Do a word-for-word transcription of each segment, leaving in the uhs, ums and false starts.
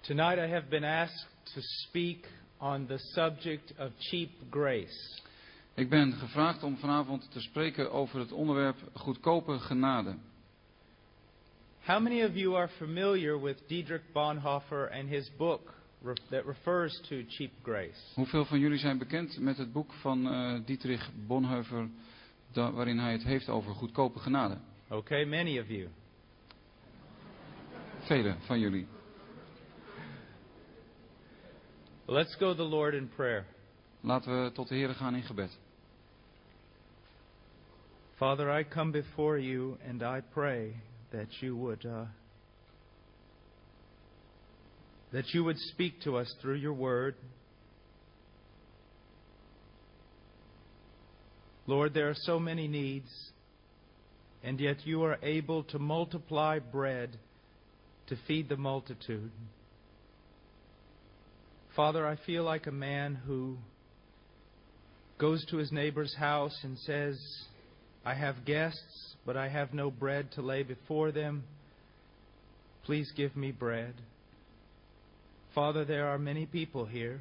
Tonight I have been asked to speak on the subject of cheap grace. Ik ben gevraagd om vanavond te spreken over het onderwerp goedkope genade. How many of you are familiar with Dietrich Bonhoeffer and his book that refers to cheap grace? Hoeveel van jullie zijn bekend met het boek van uh, Dietrich Bonhoeffer, da, waarin hij het heeft over goedkope genade? Okay, many of you. Velen van jullie. Let's go to the Lord in prayer. Laten we tot de Heere gaan in gebed. Father, I come before you and I pray that you would uh, that you would speak to us through your word. Lord, there are so many needs, and yet you are able to multiply bread to feed the multitude. Father, I feel like a man who goes to his neighbor's house and says, I have guests, but I have no bread to lay before them. Please give me bread. Father, there are many people here.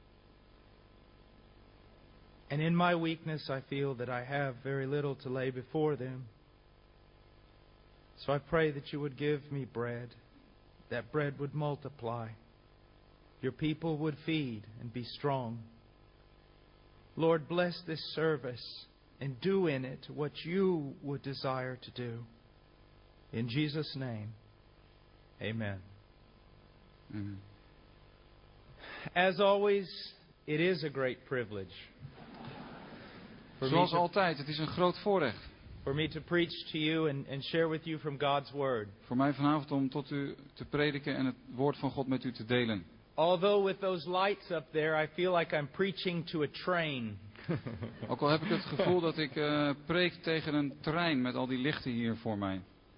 And in my weakness, I feel that I have very little to lay before them. So I pray that you would give me bread, that bread would multiply. Your people would feed and be strong. Lord, bless this service and do in it what you would desire to do. In Jesus' name, amen. Amen. As always, it is a great privilege. For Zoals me to, altijd, het is een groot voorrecht. for me to preach to you and, and share with you from God's Word. Voor mij vanavond om tot u te prediken en het woord van God met u te delen. Although with those lights up there, I feel like I'm preaching to a train. Ook al heb ik het gevoel dat ik uh, preek tegen een trein met al die lichten hier voor mij.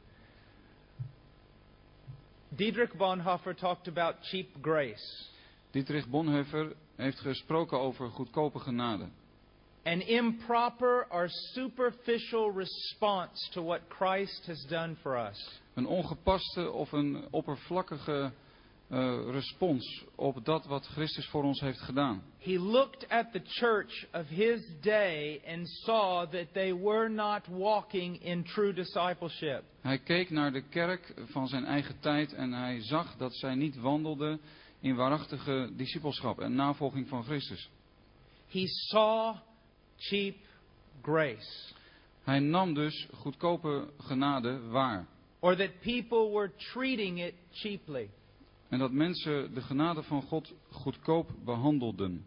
Dietrich Bonhoeffer talked about cheap grace. Dietrich Bonhoeffer heeft gesproken over goedkope genade. An improper or superficial response to what Christ has done for us. Een ongepaste of een oppervlakkige uh, respons op dat wat Christus voor ons heeft gedaan. He looked at the church of his day and saw that they were not walking in true discipleship. Hij keek naar de kerk van zijn eigen tijd en hij zag dat zij niet wandelden in waarachtige discipelschap en navolging van Christus. He saw cheap grace. Hij nam dus goedkope genade waar. Or that people were treating it cheaply. En dat mensen de genade van God goedkoop behandelden.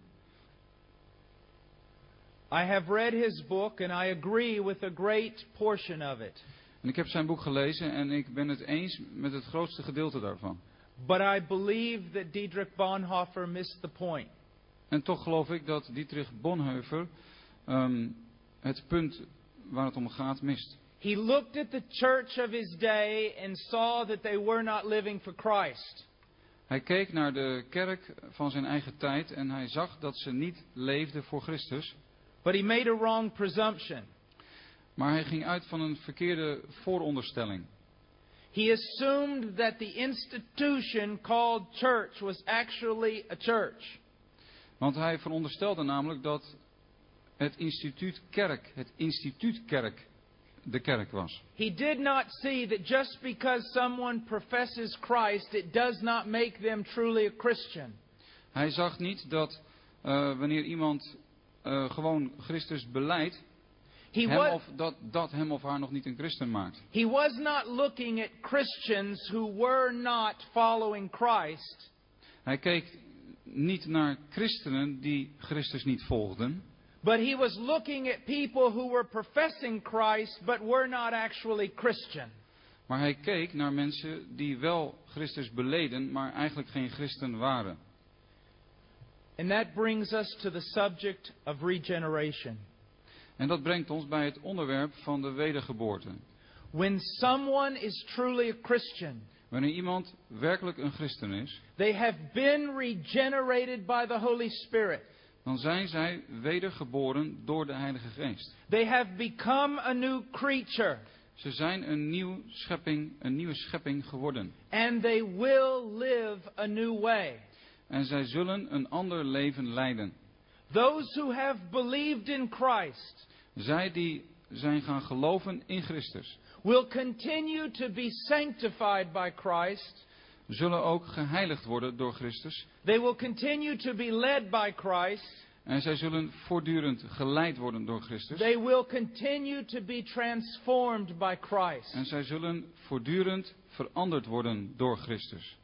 I have read his book and I agree with a great portion of it. En ik heb zijn boek gelezen en ik ben het eens met het grootste gedeelte daarvan. But I believe that Dietrich Bonhoeffer missed the point. En toch geloof ik dat Dietrich Bonhoeffer um, het punt waar het om gaat mist. He looked at the church of his day and saw that they were not living for Christ. Hij keek naar de kerk van zijn eigen tijd en hij zag dat ze niet leefden voor Christus. But he made a wrong presumption. Maar hij ging uit van een verkeerde vooronderstelling. He assumed that the institution called church was actually a church. Want hij veronderstelde namelijk dat het instituut kerk, het instituut kerk, de kerk was. He did not see that just because someone professes Christ, it does not make them truly a Christian. Hij zag niet dat uh, wanneer iemand uh, gewoon Christus belijdt, He hem was, of dat, dat hem of haar nog niet een christen maakt. he was not looking at Christians who were not following Christ. Hij keek niet naar christenen die Christus niet volgden. But he was looking at people who were professing Christ but were not actually Christian. Maar hij keek naar mensen die wel Christus beleden, maar eigenlijk geen christen waren. And that brings us to the subject of regeneration. En dat brengt ons bij het onderwerp van de wedergeboorte. When someone is truly a Christian, Wanneer iemand werkelijk een christen is, they have been regenerated by the Holy Spirit. dan zijn zij wedergeboren door de Heilige Geest. They have become a new creature. Ze zijn een, nieuw schepping, een nieuwe schepping geworden. And they will live a new way. En zij zullen een ander leven leiden. Those who have believed in Christ Zij die zijn gaan geloven in Christus, will continue to be sanctified by Christ. zullen ook geheiligd worden door Christus. They will continue to be led by Christ. En zij zullen voortdurend geleid worden door Christus. They will continue to be transformed by Christ. En zij zullen voortdurend veranderd worden door Christus.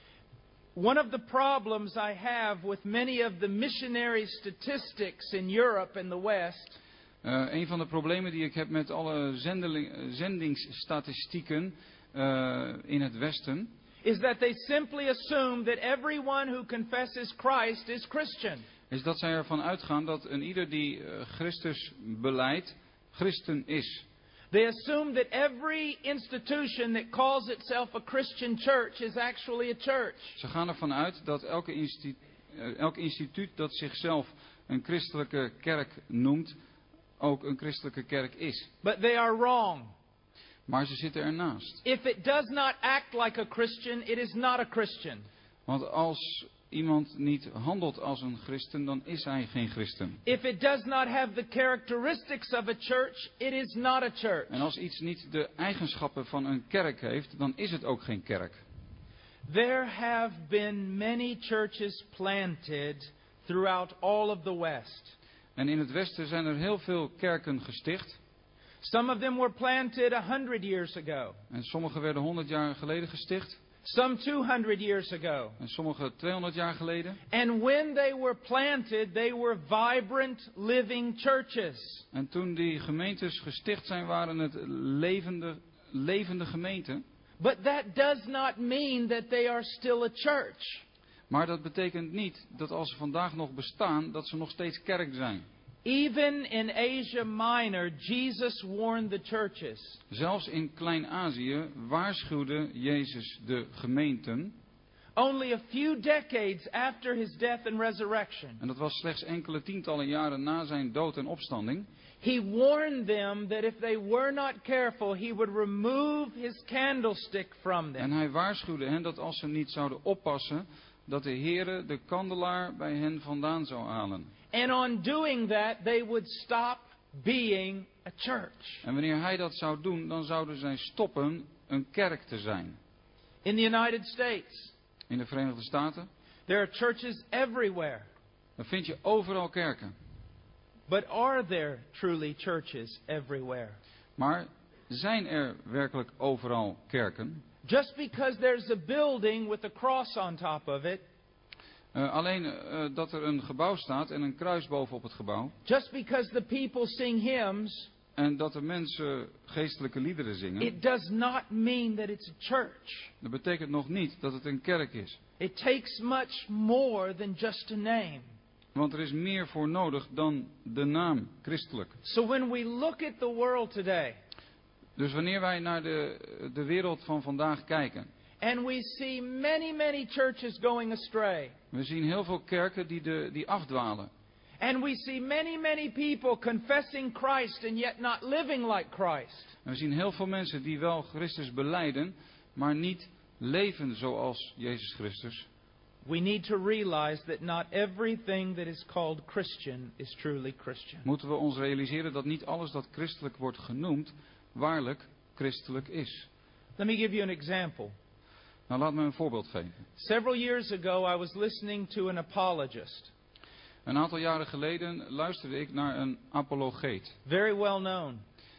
One of the problems I have with many of the missionary statistics in Europe and the West Uh, een van de problemen die ik heb met alle zendeling, zendingsstatistieken uh, in het Westen is that they simply assume that everyone who confesses Christ is Christian. is dat zij ervan uitgaan dat een ieder die uh, Christus belijdt, christen is. They assume that every institution that calls itself a Christian church is actually a church. Ze gaan ervan uit dat elke, institu uh, elk instituut dat zichzelf een christelijke kerk noemt, ook een christelijke kerk is. But they are wrong. Maar ze zitten ernaast. If it does not act like a Christian, it is not a Christian. Want als iemand niet handelt als een christen, dan is hij geen christen. If it does not have the characteristics of a church, it is not a church. En als iets niet de eigenschappen van een kerk heeft, dan is het ook geen kerk. There have been many churches planted throughout all of the West. En in het Westen zijn er heel veel kerken gesticht. Some of them were planted a hundred years ago. En sommige werden honderd jaar geleden gesticht. Some two hundred years ago. En sommige tweehonderd jaar geleden. And when they were planted, they were vibrant, living churches. En toen die gemeentes gesticht zijn, waren het levende, levende gemeenten. But that does not mean that they are still a church. Maar dat betekent niet dat als ze vandaag nog bestaan, dat ze nog steeds kerk zijn. Even in Asia Minor, Jesus warned the churches. Zelfs in Klein-Azië waarschuwde Jezus de gemeenten. Only a few decades after his death and resurrection. En dat was slechts enkele tientallen jaren na zijn dood en opstanding. He warned them that if they were not careful, he would remove his candlestick from them. En hij waarschuwde hen dat als ze niet zouden oppassen, dat de Heere de kandelaar bij hen vandaan zou halen. And on doing that, they would stop being a church. En wanneer hij dat zou doen, dan zouden zij stoppen een kerk te zijn. In the United States, In de Verenigde Staten, there are churches everywhere. dan vind je overal kerken. But are there truly churches everywhere? Maar zijn er werkelijk overal kerken? Just because there's a building with a cross on top of it, Uh, alleen uh, dat er een gebouw staat en een kruis bovenop het gebouw. just because the people sing hymns, En dat de mensen geestelijke liederen zingen. it does not mean that it's a church. Dat betekent nog niet dat het een kerk is. It takes much more than just a name. Want er is meer voor nodig dan de naam christelijk. So when we look at the world today, Dus wanneer wij naar de, de wereld van vandaag kijken. and we see many, many churches going astray, We zien heel veel kerken die, de, die afdwalen. and we see many, many people confessing Christ and yet not living like Christ. En we zien heel veel mensen die wel Christus belijden, maar niet leven zoals Jezus Christus. We need to realize that not everything that is called Christian is truly Christian. Moeten we ons realiseren dat niet alles dat christelijk wordt genoemd, waarlijk christelijk is. Let me give you an example. Nou, laat me een voorbeeld geven. Several years ago, I was listening to an apologist, Een aantal jaren geleden luisterde ik naar een apologeet. very well known.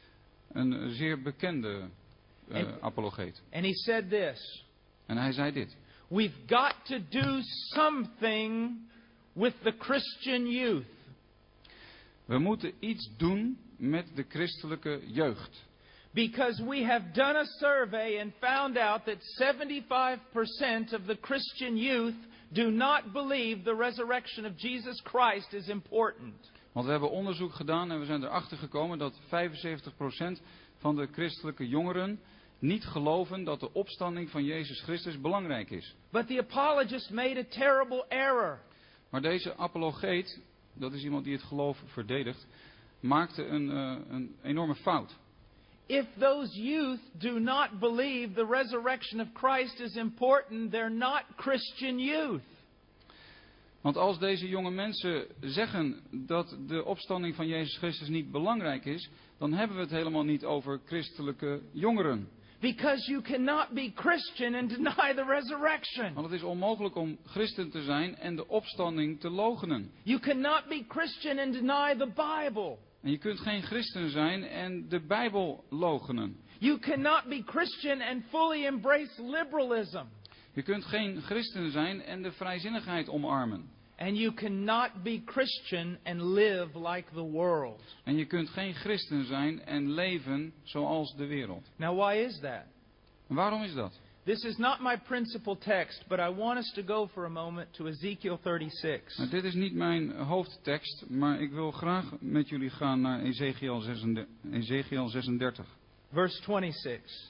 Een zeer bekende uh, En- apologeet. And he said this: En hij zei dit. we've got to do something with the Christian youth. We moeten iets doen met de christelijke jeugd. Because we have done a survey and found out that seventy-five percent of the Christian youth do not believe the resurrection of Jesus Christ is important. Want we hebben onderzoek gedaan en we zijn erachter gekomen dat vijfenzeventig procent van de christelijke jongeren niet geloven dat de opstanding van Jezus Christus belangrijk is. But the apologist made a terrible error. Maar deze apologeet, dat is iemand die het geloof verdedigt, maakte een, uh, een enorme fout. if those youth do not believe the resurrection of Christ is important, they're not Christian youth. Want als deze jonge mensen zeggen dat de opstanding van Jezus Christus niet belangrijk is, dan hebben we het helemaal niet over christelijke jongeren. Because you cannot be Christian and deny the resurrection. Want het is onmogelijk om christen te zijn en de opstanding te loochenen. You cannot be Christian and deny the Bible. En je kunt geen christen zijn en de Bijbel loochenen. You cannot be Christian and fully embrace liberalism. Je kunt geen christen zijn en de vrijzinnigheid omarmen. And you cannot be Christian and live like the world. En je kunt geen christen zijn en leven zoals de wereld. Now why is that? En waarom is dat? This is not my principal text, but I want us to go for a moment to Ezekiel thirty-six. Nou, dit is niet mijn hoofdtekst, maar ik wil graag met jullie gaan naar Ezekiel zesendertig. Verse twenty-six.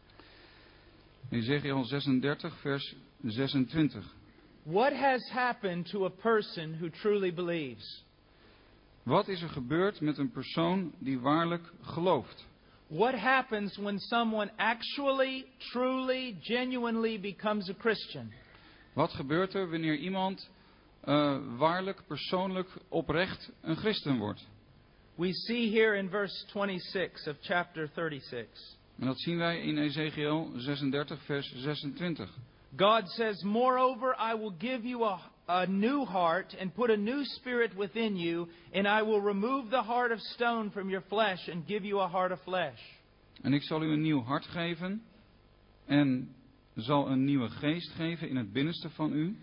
Ezekiel zesendertig, vers zesentwintig. What has happened to a person who truly believes? Wat is er gebeurd met een persoon die waarlijk gelooft? What happens when someone actually, truly, genuinely becomes a Christian? Wat gebeurt er wanneer iemand uh, waarlijk, persoonlijk, oprecht een christen wordt? We see here in verse twenty-six of chapter thirty-six. En dat zien wij in Ezekiel zesendertig, vers zesentwintig. God says, moreover, I will give you a, a new heart and put a new spirit within you, and I will remove the heart of stone from your flesh and give you a heart of flesh. En ik zal u een nieuw hart geven en zal een nieuwe geest geven in het binnenste van u.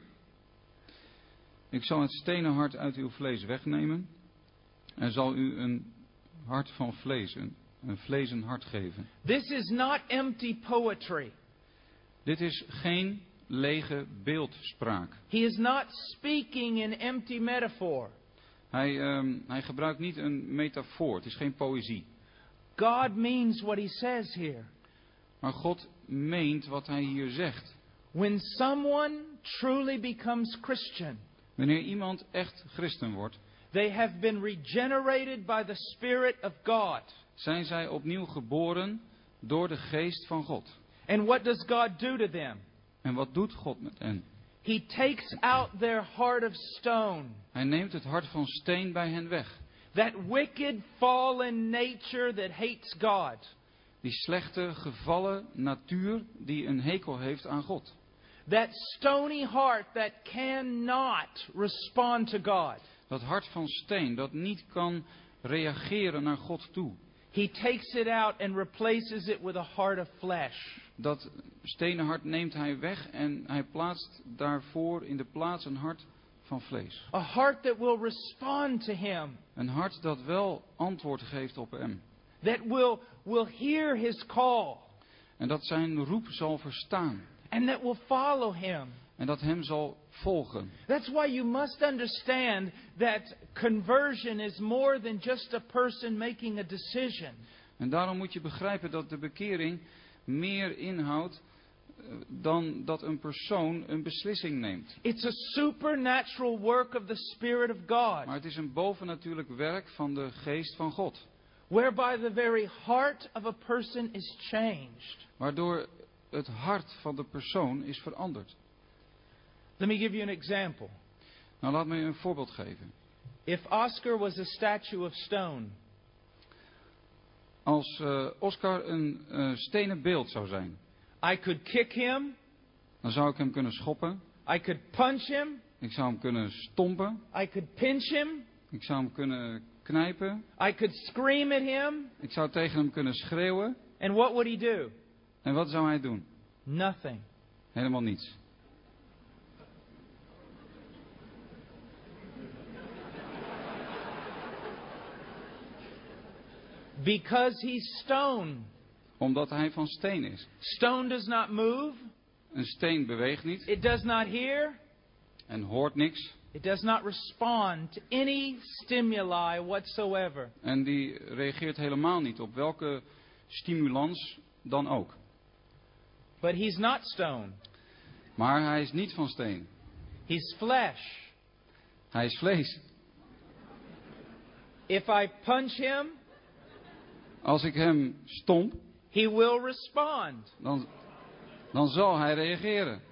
Ik zal het stenen hart uit uw vlees wegnemen en zal u een hart van vlees, een, een vleesen hart geven. This is not empty poetry. Dit is geen lege beeldspraak. He is not speaking in empty metaphor. Hij, um, hij gebruikt niet een metafoor. Het is geen poëzie. God means what he says here. Maar God meent wat hij hier zegt. When someone truly becomes Christian, Wanneer iemand echt christen wordt, they have been regenerated by the Spirit of God. zijn zij opnieuw geboren door de geest van God. And what does God do to them? En wat doet God met hen? He takes out their heart of stone. Hij neemt het hart van steen bij hen weg. That wicked, fallen nature that hates God. Die slechte, gevallen natuur die een hekel heeft aan God. That stony heart that cannot respond to God. Dat hart van steen dat niet kan reageren naar God toe. He takes it out and replaces it with a heart of flesh. Dat stenen hart neemt hij weg en hij plaatst daarvoor in de plaats een hart van vlees. A heart that will respond to him. Een hart dat wel antwoord geeft op hem. That will, will hear his call. En dat zijn roep zal verstaan. And that will follow him. En dat hem zal volgen. That's why you must understand that conversion is more than just a person making a decision. En daarom moet je begrijpen dat de bekering meer inhoudt dan dat een persoon een beslissing neemt. It's a supernatural work of the Spirit of God. Maar het is een bovennatuurlijk werk van de geest van God. Whereby the very heart of a person is changed. Waardoor het hart van de persoon is veranderd. Let me give you an example. Nou, laat me een voorbeeld geven. If Oscar was a statue of stone. Als uh, Oscar een uh, stenen beeld zou zijn. I could kick him. Dan zou ik hem kunnen schoppen. I could punch him. Ik zou hem kunnen stompen. I could pinch him. Ik zou hem kunnen knijpen. I could scream at him. Ik zou tegen hem kunnen schreeuwen. And what would he do? En wat zou hij doen? Nothing. Helemaal niets. Because he's stone. Omdat hij van steen is. Stone does not move. Een steen beweegt niet. It does not hear. En hoort niks. It does not respond to any stimuli whatsoever. En die reageert helemaal niet op welke stimulans dan ook. But he's not stone. Maar hij is niet van steen. He's flesh. Hij is vlees. If I punch him, Als ik hem stomp, he will respond. dan, dan zal hij reageren.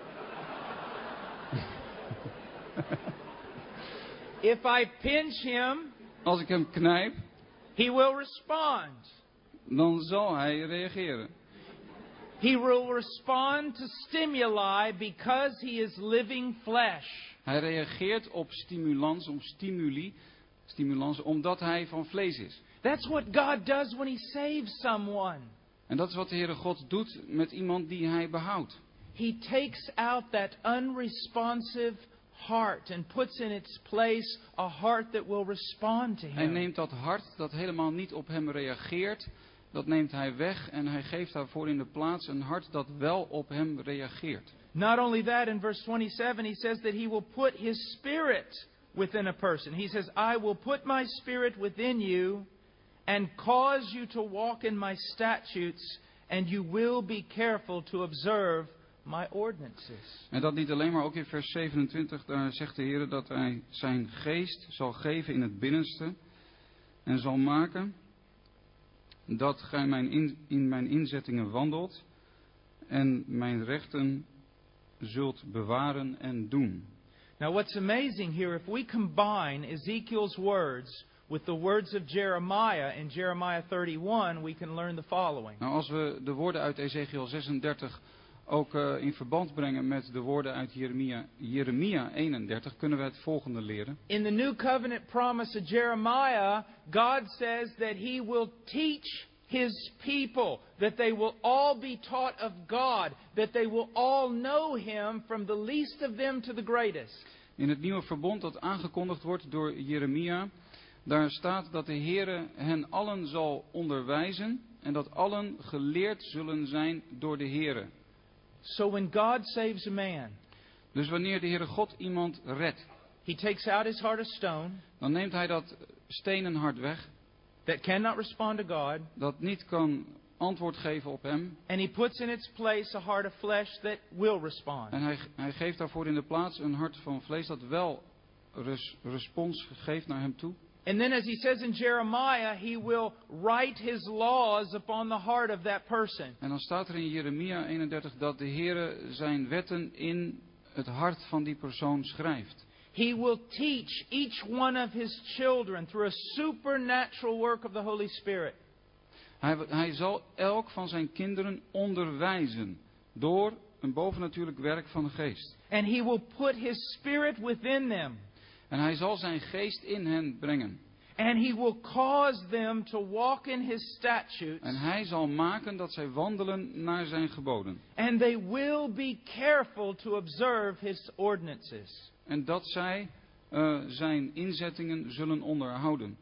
If I pinch him, Als ik hem knijp, he will respond. dan zal hij reageren. He will respond to stimuli because he is living flesh. Hij reageert op stimulans, op stimuli, stimulans, omdat hij van vlees is. That's what God does when he saves someone. En dat is wat de Heere God doet met iemand die hij behoudt. He takes out that unresponsive heart and puts in its place a heart that will respond to Hij him. neemt dat hart dat helemaal niet op hem reageert, dat neemt hij weg en hij geeft daarvoor in de plaats een hart dat wel op hem reageert. Not only that, in verse twenty-seven he says that he will put his spirit within a person. He says, I will put my spirit within you and cause you to walk in my statutes, and you will be careful to observe my ordinances. En dat niet alleen, maar ook in vers zevenentwintig, daar zegt de Heer dat hij zijn geest zal geven in het binnenste en zal maken dat gij mijn in, in mijn inzettingen wandelt en mijn rechten zult bewaren en doen. Now what's amazing here, if we combine Ezekiel's words with the words of Jeremiah in Jeremiah thirty-one, we can learn the following. Nou, als we de woorden uit Ezekiel zesendertig ook uh, in verband brengen met de woorden uit Jeremia, Jeremia eenendertig, kunnen we het volgende leren. In the New Covenant promise of Jeremiah, God says that he will teach his people, that they will all be taught of God, that they will all know him from the least of them to the greatest. In het nieuwe verbond dat aangekondigd wordt door Jeremia, daar staat dat de Heere hen allen zal onderwijzen en dat allen geleerd zullen zijn door de Heere. So when God saves a man, Dus wanneer de Heere God iemand redt, he takes out his heart of stone dan neemt hij dat stenen hart weg, that cannot respond to God, dat niet kan antwoord geven op hem. and he puts in its place a heart of flesh that will respond. En hij, hij geeft daarvoor in de plaats een hart van vlees dat wel res, respons geeft naar hem toe. And then as he says in Jeremiah, he will write his laws upon the heart of that person. En dan staat er in Jeremia eenendertig dat de Heere zijn wetten in het hart van die persoon schrijft. He will teach each one of his children through a supernatural work of the Holy Spirit. Hij, hij zal elk van zijn kinderen onderwijzen door een bovennatuurlijk werk van de geest. And he will put his spirit within them. En hij zal zijn geest in hen brengen. And he will cause them to walk in his statutes. En hij zal maken dat zij wandelen naar zijn geboden. And they will be careful to observe his ordinances. En dat zij uh, zijn inzettingen zullen onderhouden.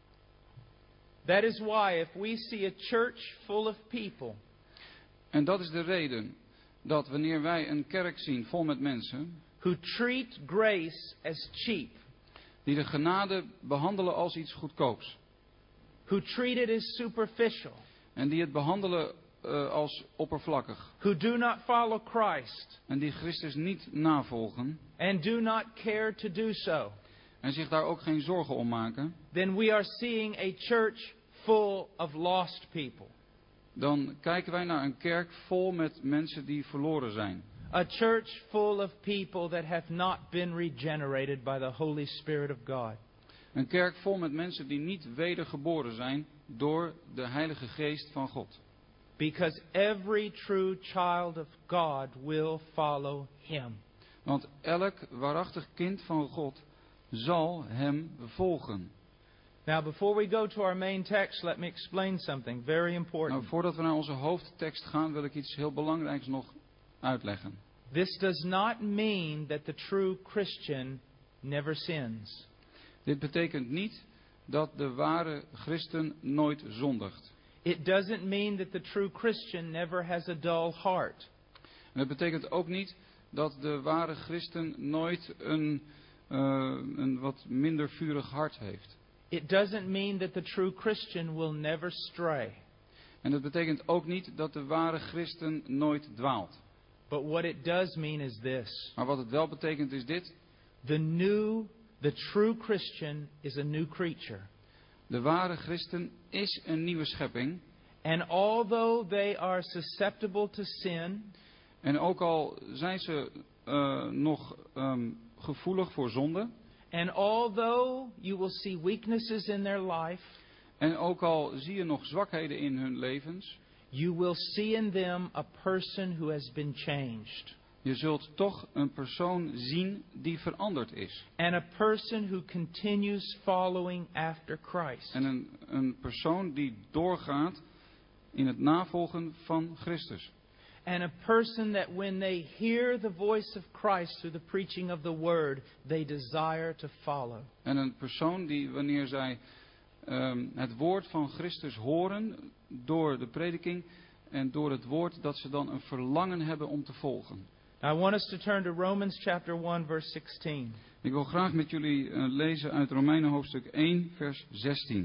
That is why if we see a church full of people En dat is de reden dat wanneer wij een kerk zien vol met mensen who treat grace as cheap, die de genade behandelen als iets goedkoops. who treat it as superficial, En die het behandelen uh, als oppervlakkig. who do not follow Christ, En die Christus niet navolgen. and do not care to do so, En zich daar ook geen zorgen om maken. then we are seeing a church full of lost people. Dan kijken wij naar een kerk vol met mensen die verloren zijn. A church full of people that have not been regenerated by the Holy Spirit of God. Een kerk vol met mensen die niet wedergeboren zijn door de Heilige Geest van God. Because every true child of God will follow him. Want elk waarachtig kind van God zal hem volgen. Now, before we go to our main text, let me explain something very important. Nou, voordat we naar onze hoofdtekst gaan, wil ik iets heel belangrijks nog uitleggen. This does not mean that the true Christian never sins. Dit betekent niet dat de ware christen nooit zondigt. It doesn't mean that the true Christian never has a dull heart. En het betekent ook niet dat de ware christen nooit een, uh, een wat minder vurig hart heeft. It doesn't mean that the true Christian will never stray. En het betekent ook niet dat de ware christen nooit dwaalt. But what it does mean is this. Maar wat het wel betekent is dit. The new, the true Christian is a new creature. De ware christen is een nieuwe schepping. And although they are susceptible to sin, En ook al zijn ze uh, nog um, gevoelig voor zonde. and although you will see weaknesses in their life, En ook al zie je nog zwakheden in hun levens. you will see in them a person who has been changed. Je zult toch een persoon zien die veranderd is. And a person who continues following after Christ. En een, een persoon die doorgaat in het navolgen van Christus. And a person that when they hear the voice of Christ through the preaching of the word, they desire to follow. En een persoon die wanneer zij um, het woord van Christus horen door de prediking en door het woord, dat ze dan een verlangen hebben om te volgen. I want us to turn to Romans chapter one verse sixteen. Ik wil graag met jullie uh, lezen uit Romeinen hoofdstuk één vers zestien.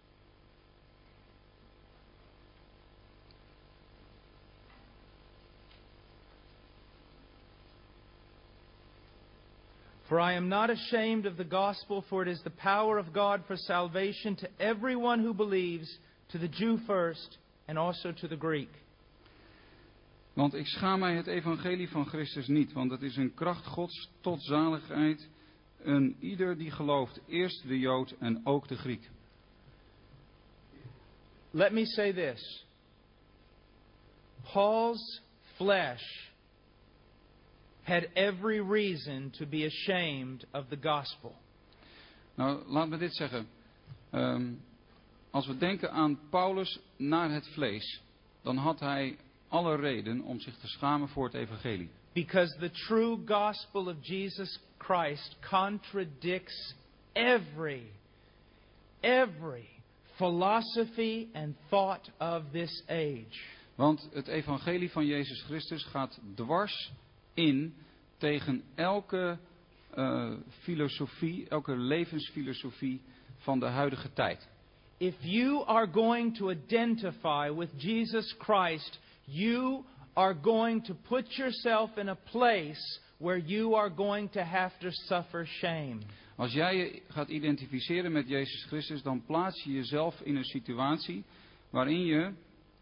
For I am not ashamed of the gospel, for it is the power of God for salvation to everyone who believes, to the Jew first, and also to the Greek. Want ik schaam mij het evangelie van Christus niet, want het is een kracht Gods tot zaligheid, een ieder die gelooft, eerst de Jood en ook de Griek. Let me say this. Paul's flesh had every reason to be ashamed of the gospel. Nou, laat me dit zeggen. Um, als we denken aan Paulus naar het vlees, dan had hij alle reden om zich te schamen voor het evangelie. Because the true gospel of Jesus Christ contradicts every, every philosophy and thought of this age. Want het evangelie van Jezus Christus gaat dwars in tegen elke uh, filosofie, elke levensfilosofie van de huidige tijd. If you are going to identify with Jesus Christ, you are going to put yourself in a place where you are going to have to suffer shame. Als jij je gaat identificeren met Jezus Christus, dan plaats je jezelf in een situatie waarin je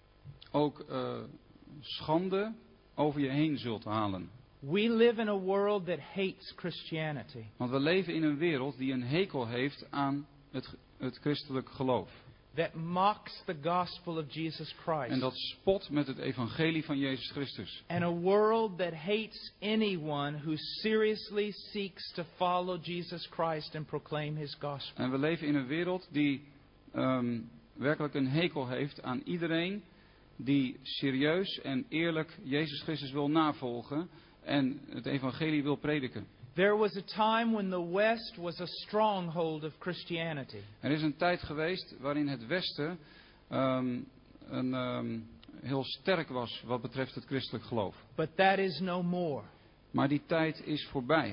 ook uh, schande over je heen zult halen. We live in a world that hates Christianity. Want we leven in een wereld die een hekel heeft aan het, het christelijk geloof. That mocks the gospel of Jesus Christ. En dat spot met het evangelie van Jezus Christus. And a world that hates anyone who seriously seeks to follow Jesus Christ and proclaim his gospel. En we leven in een wereld die um, werkelijk een hekel heeft aan iedereen die serieus en eerlijk Jezus Christus wil navolgen en het evangelie wil prediken. There was a time when the West was a stronghold of Christianity. Er is een tijd geweest waarin het Westen um, een, um, heel sterk was wat betreft het christelijk geloof. But that is no more. Maar die tijd is voorbij.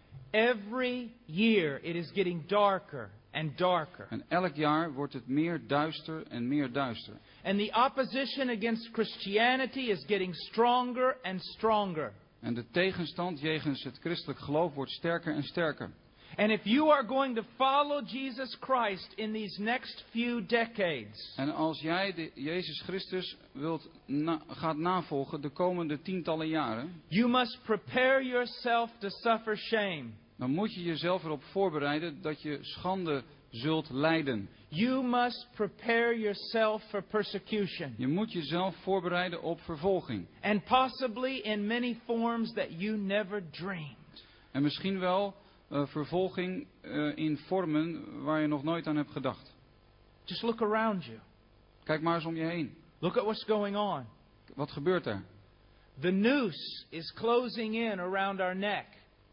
Every year it is getting darker and darker. En elk jaar wordt het meer duister en meer duister. And the opposition against Christianity is getting stronger and stronger. En de tegenstand jegens het christelijk geloof wordt sterker en sterker. And if you are going to follow Jesus Christ in these next few decades, En als jij de Jezus Christus wilt na, gaat navolgen de komende tientallen jaren, you must prepare yourself to suffer shame. dan moet je jezelf erop voorbereiden dat je schande zult lijden. You must prepare yourself for persecution. Je moet jezelf voorbereiden op vervolging. And possibly in many forms that you never dreamed. En misschien wel uh, vervolging uh, in vormen waar je nog nooit aan hebt gedacht. Just look around you. Kijk maar eens om je heen. Look at what's going on. Wat gebeurt er? The noose is closing in around our neck.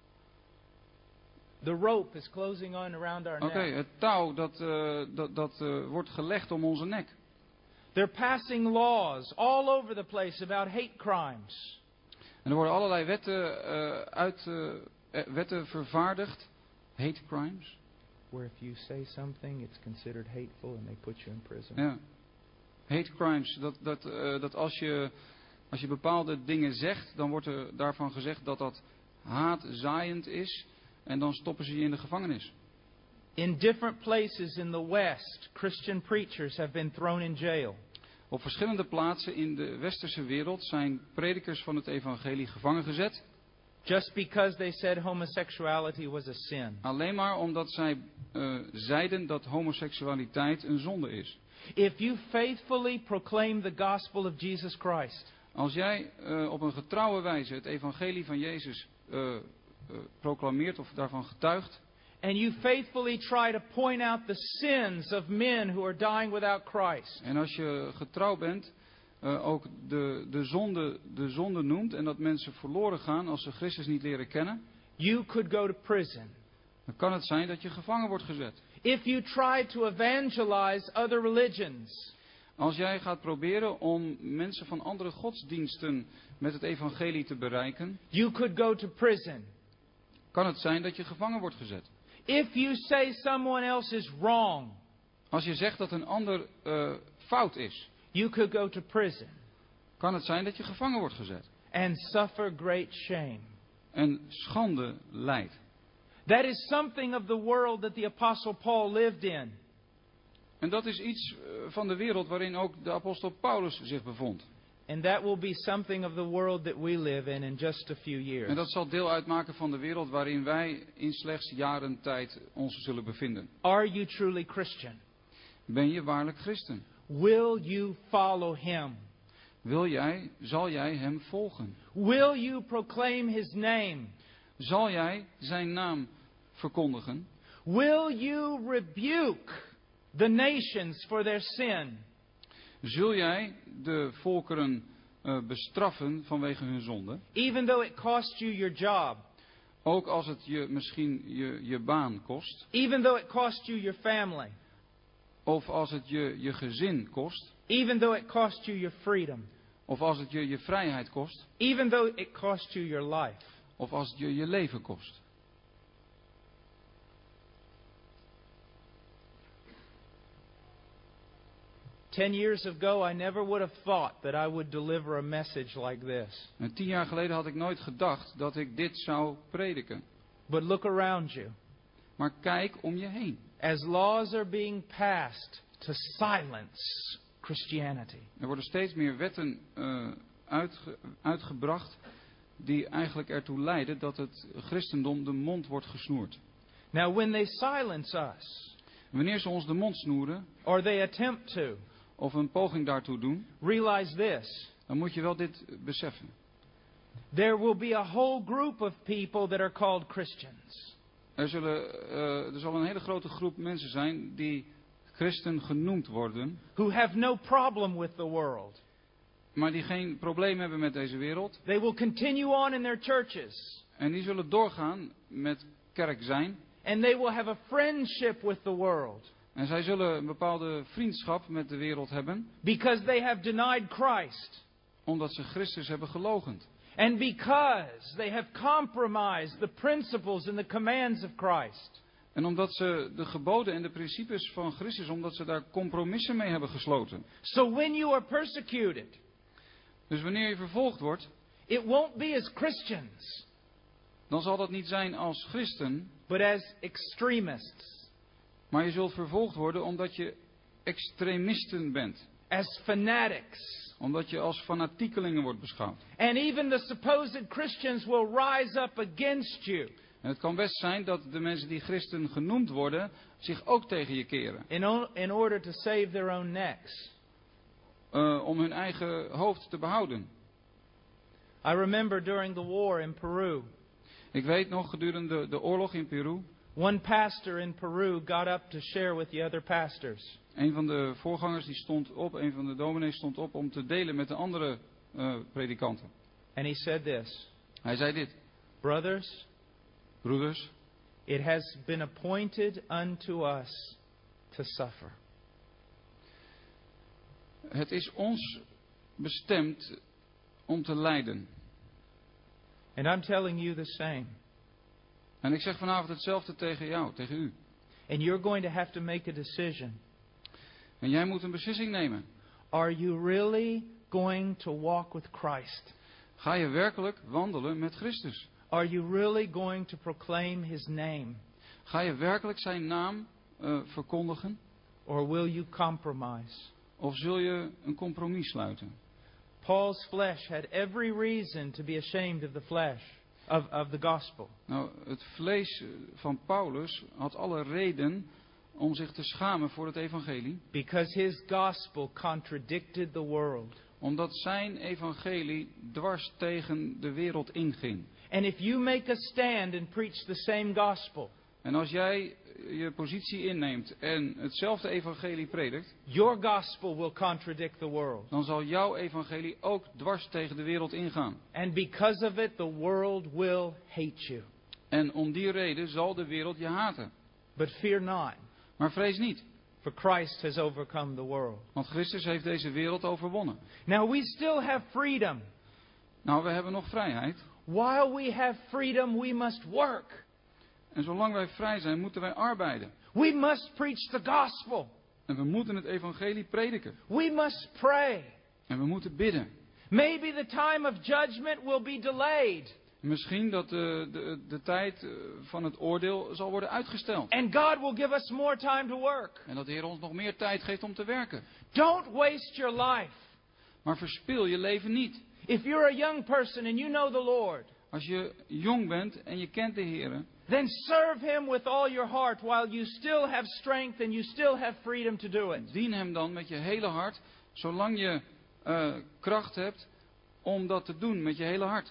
The rope is closing on around our Oké, okay, neck. het touw dat, uh, dat, dat uh, wordt gelegd om onze nek. They're passing laws all over the place about hate crimes. En er worden allerlei wetten, uh, uit, uh, wetten vervaardigd. Hate crimes. Where if you say something, it's considered hateful and they put you in prison. Ja. Hate crimes. Dat, dat, uh, dat als je, als je bepaalde dingen zegt, dan wordt er daarvan gezegd dat dat haatzaaiend is. En dan stoppen ze je in de gevangenis. In different places in the West, Christian preachers have been thrown in jail. Op verschillende plaatsen in de westerse wereld zijn predikers van het evangelie gevangen gezet. Just because they said homosexuality was a sin. Alleen maar omdat zij uh, zeiden dat homoseksualiteit een zonde is. If you faithfully proclaim the gospel of Jesus Christ. Als jij uh, op een getrouwe wijze het evangelie van Jezus uh, uh, proclameert of daarvan getuigt. And you faithfully try to point out the sins of men who are dying without Christ. En als je getrouw bent, uh, ook de, de, zonde, de zonde noemt en dat mensen verloren gaan als ze Christus niet leren kennen. You could go to prison. Dan kan het zijn dat je gevangen wordt gezet. If you try to evangelize other religions. Als jij gaat proberen om mensen van andere godsdiensten met het evangelie te bereiken. You could go to prison. Kan het zijn dat je gevangen wordt gezet. If you say someone else is wrong. Als je zegt dat een ander uh, fout is. You could go to prison. Kan het zijn dat je gevangen wordt gezet. And suffer great shame. En schande lijdt. That is something of the world that the Apostle Paul lived in. En dat is iets van de wereld waarin ook de apostel Paulus zich bevond. And that will be something of the world that we live in in just a few years. En dat zal deel uitmaken van de wereld waarin wij in slechts jaren tijd ons zullen bevinden. Are you truly Christian? Ben je waarlijk christen? Will you follow him? Wil jij, zal jij hem volgen? Will you proclaim his name? Zal jij zijn naam verkondigen? Will you rebuke the nations for their sin? Zul jij de volkeren uh, bestraffen vanwege hun zonde? Even though it costs you your job. Ook als het je misschien je, je baan kost. Even though it costs you your family. Of als het je je gezin kost. Even though it costs you your freedom. Of als het je je vrijheid kost. Even though it costs you your life. Of als het je je leven kost. Ten years ago, I never would have thought that I would deliver a message like this. En tien jaar geleden had ik nooit gedacht dat ik dit zou prediken. But look around you. Maar kijk om je heen. As laws are being passed to silence Christianity. Er worden steeds meer wetten uh, uitge, uitgebracht die eigenlijk ertoe leiden dat het christendom de mond wordt gesnoerd. Now when they silence us, wanneer ze ons de mond snoeren, or they attempt to, of een poging daartoe doen, realize this. Dan moet je wel dit beseffen. There will be a whole group of people that are called Christians. Er, zullen, uh, er zal een hele grote groep mensen zijn die christen genoemd worden. Who have no problem with the world. Maar die geen probleem hebben met deze wereld. They will continue on in their churches. En die zullen doorgaan met kerk zijn. And they will have a friendship with the world. En zij zullen een bepaalde vriendschap met de wereld hebben. Because they have denied Christ. Omdat ze Christus hebben geloochend. And because they have compromised the principles and the commands of Christ. En omdat ze de geboden en de principes van Christus, omdat ze daar compromissen mee hebben gesloten. So when you are persecuted. Dus wanneer je vervolgd wordt. It won't be as Christians. Dan zal dat niet zijn als christen. But as extremists. Maar je zult vervolgd worden omdat je extremisten bent. As fanatics. Omdat je als fanatiekelingen wordt beschouwd. And even the supposed Christians will rise up against you. En het kan best zijn dat de mensen die christen genoemd worden zich ook tegen je keren. In, o- in order to save their own necks. Uh, om hun eigen hoofd te behouden. I remember during the war in Peru. Ik weet nog gedurende de oorlog in Peru. One pastor in Peru got up to share with the other pastors. Een van de voorgangers die stond op, een van de dominees stond op om te delen met de andere uh, predikanten. And he said this. Hij zei dit. Brothers, broeders, it has been appointed unto us to suffer. Het is ons bestemd om te lijden. And I'm telling you the same. En ik zeg vanavond hetzelfde tegen jou, tegen u. And you're going to have to make a decision. En jij moet een beslissing nemen. Are you really going to walk with Christ? Ga je werkelijk wandelen met Christus? Are you really going to proclaim His name? Ga je werkelijk zijn naam uh, verkondigen? Or will you compromise? Of zul je een compromis sluiten? Paul's flesh had every reason to be ashamed of the flesh, of, of the gospel. Nou, het vlees van Paulus had alle reden om zich te schamen voor het evangelie. Because his gospel contradicted the world. Omdat zijn evangelie dwars tegen de wereld inging. And if you make a stand and preach the same gospel, en als jij je positie inneemt en hetzelfde evangelie predikt, your gospel will contradict the world. Dan zal jouw evangelie ook dwars tegen de wereld ingaan. And because of it, the world will hate you. En om die reden zal de wereld je haten. But fear not. Maar vrees niet. For Christ has overcome the world. Want Christus heeft deze wereld overwonnen. Now we still have freedom. Nou, we hebben nog vrijheid. While we have freedom, we must work. En zolang wij vrij zijn, moeten wij arbeiden. We must preach the gospel. En we moeten het evangelie prediken. We must pray. En we moeten bidden. Maybe the time of judgment will be delayed. Misschien dat de, de, de tijd van het oordeel zal worden uitgesteld. And God will give us more time to work. En dat de Heer ons nog meer tijd geeft om te werken. Don't waste your life. Maar verspil je leven niet. If you're a young person and you know the Lord, als je jong bent en je kent de Heer, then serve Him with all your heart while you still have strength and you still have freedom to do it. Dien Hem dan met je hele hart, zolang je uh, kracht hebt om dat te doen met je hele hart.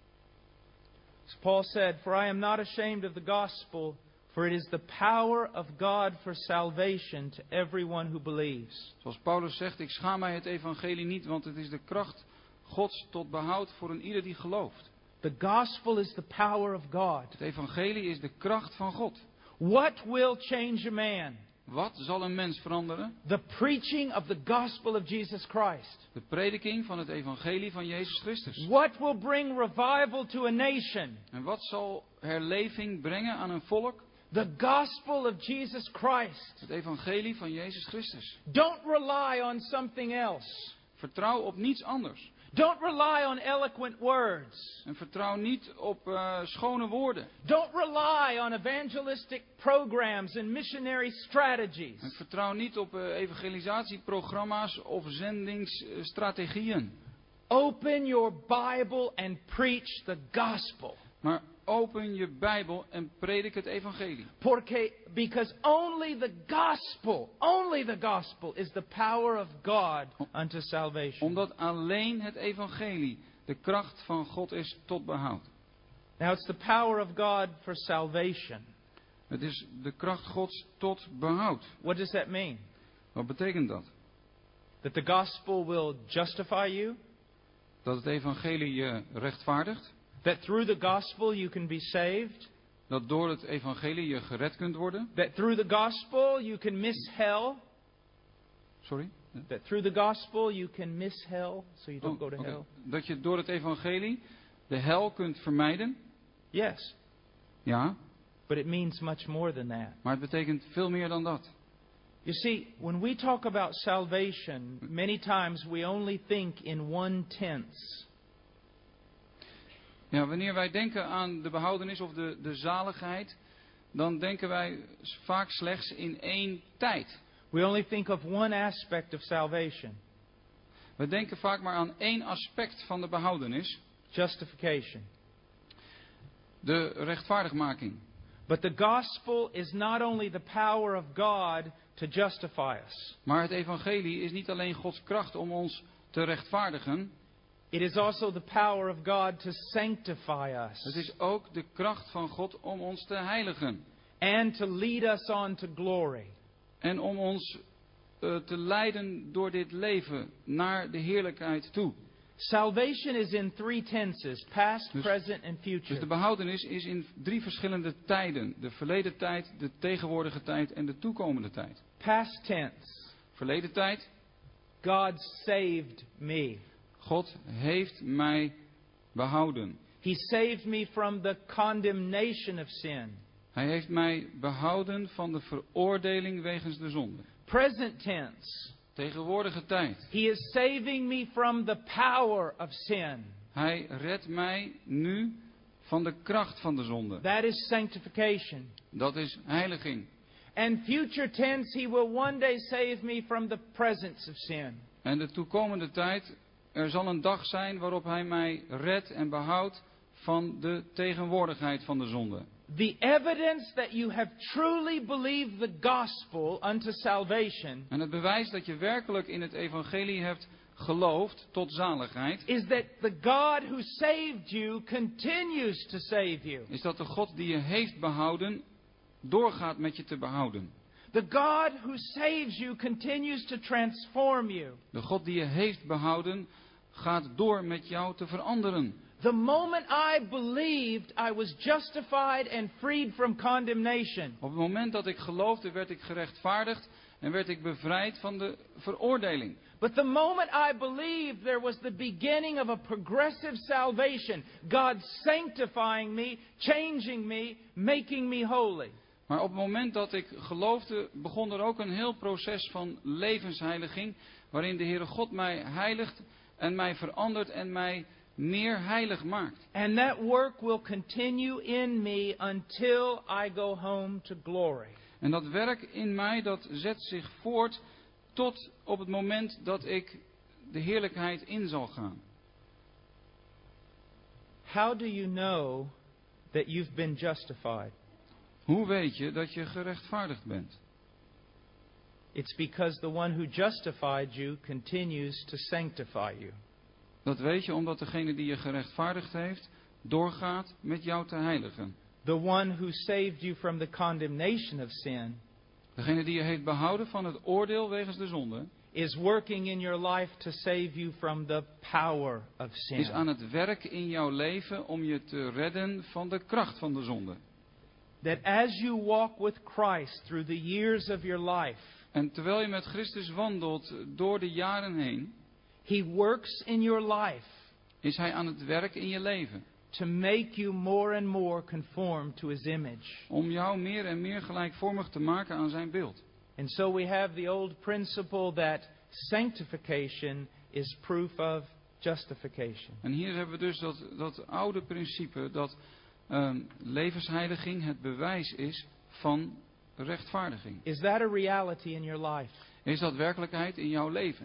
As Paul said, "For I am not ashamed of the gospel, for it is the power of God for salvation to everyone who believes." Zoals Paulus zegt, ik schaam mij het evangelie niet, want het is de kracht Gods tot behoud voor een ieder die gelooft. The gospel is the power of God. Het evangelie is de kracht van God. What will change a man? Wat zal een mens veranderen? The preaching of the gospel of Jesus Christ. De prediking van het evangelie van Jezus Christus. What will bring revival to a nation? En wat zal herleving brengen aan een volk? The gospel of Jesus Christ. Het evangelie van Jezus Christus. Don't rely on something else. Vertrouw op niets anders. Don't rely on eloquent words. En vertrouw niet op uh, schone woorden. Don't rely on evangelistic programs and missionary strategies. En vertrouw niet op uh, evangelisatieprogramma's of zendingsstrategieën. Open your Bible and preach the gospel. Maar open je Bijbel en predik het evangelie. Porque, because only the gospel, only the gospel is the power of God unto salvation. Omdat alleen het evangelie de kracht van God is tot behoud. Now it's the power of God for salvation. Het is de kracht Gods tot behoud. What does that mean? Wat betekent dat? That the gospel will justify you? Dat het evangelie je rechtvaardigt? That through the gospel you can be saved? Dat door het evangelie je gered kunt worden? That through the gospel you can miss hell? Sorry? That through the gospel you can miss hell, so you don't Oh, go to okay. hell? Dat je door het evangelie de hel kunt vermijden? Yes. Ja. But it means much more than that. Maar het betekent veel meer dan dat. You see, when we talk about salvation, many times we only think in one tense. Ja, wanneer wij denken aan de behoudenis of de, de zaligheid, dan denken wij vaak slechts in één tijd. We only think of one aspect of salvation. We denken vaak maar aan één aspect van de behoudenis. Justification. De rechtvaardigmaking. But the gospel is not only the power of God to justify us. Maar het evangelie is niet alleen Gods kracht om ons te rechtvaardigen. It is also the power of God to sanctify us. Het is ook de kracht van God om ons te heiligen. And to lead us on to glory. En om ons uh, te leiden door dit leven naar de heerlijkheid toe. Salvation is in three tenses, past, Dus, present and dus future. de behoudenis is in drie verschillende tijden. De verleden tijd, de tegenwoordige tijd en de toekomende tijd. Past tense. Verleden tijd. God saved me. God heeft mij behouden. He saved me from the condemnation of sin. Hij heeft mij behouden van de veroordeling wegens de zonde. Present tense. Tegenwoordige tijd. He is saving me from the power of sin. Hij redt mij nu van de kracht van de zonde. That is sanctification. Dat is heiliging. And future tense, he will one day save me from the presence of sin. En de toekomende tijd, er zal een dag zijn waarop hij mij redt en behoudt van de tegenwoordigheid van de zonde. The evidence that you have truly believed the gospel unto salvation En het bewijs dat je werkelijk in het evangelie hebt geloofd tot zaligheid, is that the God who saved you continues to save you. is dat de God die je heeft behouden, doorgaat met je te behouden. The God who saves you continues to transform you. De God die je heeft behouden, gaat door met jou te veranderen. The moment I believed I was justified and freed from condemnation, Op het moment dat ik geloofde, werd ik gerechtvaardigd en werd ik bevrijd van de veroordeling. but the moment I believed there was the beginning of a progressive salvation, God sanctifying me, changing me, making me holy. Maar op het moment dat ik geloofde, begon er ook een heel proces van levensheiliging, waarin de Heere God mij heiligt en mij verandert en mij meer heilig maakt. And that work will continue in me until I go home to glory. En dat werk in mij, dat zet zich voort tot op het moment dat ik de heerlijkheid in zal gaan. How do you know that you've been justified? Hoe weet je dat je gerechtvaardigd bent? It's because the one who justified you continues to sanctify you. Dat weet je omdat degene die je gerechtvaardigd heeft, doorgaat met jou te heiligen. The one who saved you from the condemnation of sin Degene die je heeft behouden van het oordeel wegens de zonde, is working in your life to save you from the power of sin. is aan het werk in jouw leven om je te redden van de kracht van de zonde. That as you walk with Christ through the years of your life, En terwijl je met Christus wandelt door de jaren heen, He works in your life is Hij aan het werk in je leven. to make you more and more conform to His image. Om jou meer en meer gelijkvormig te maken aan zijn beeld. And so we have the old principle that sanctification is proof of justification. En hier hebben we dus dat, dat oude principe dat um, levensheiliging het bewijs is van rechtvaardiging. Is that a reality in your life? Is dat werkelijkheid in jouw leven?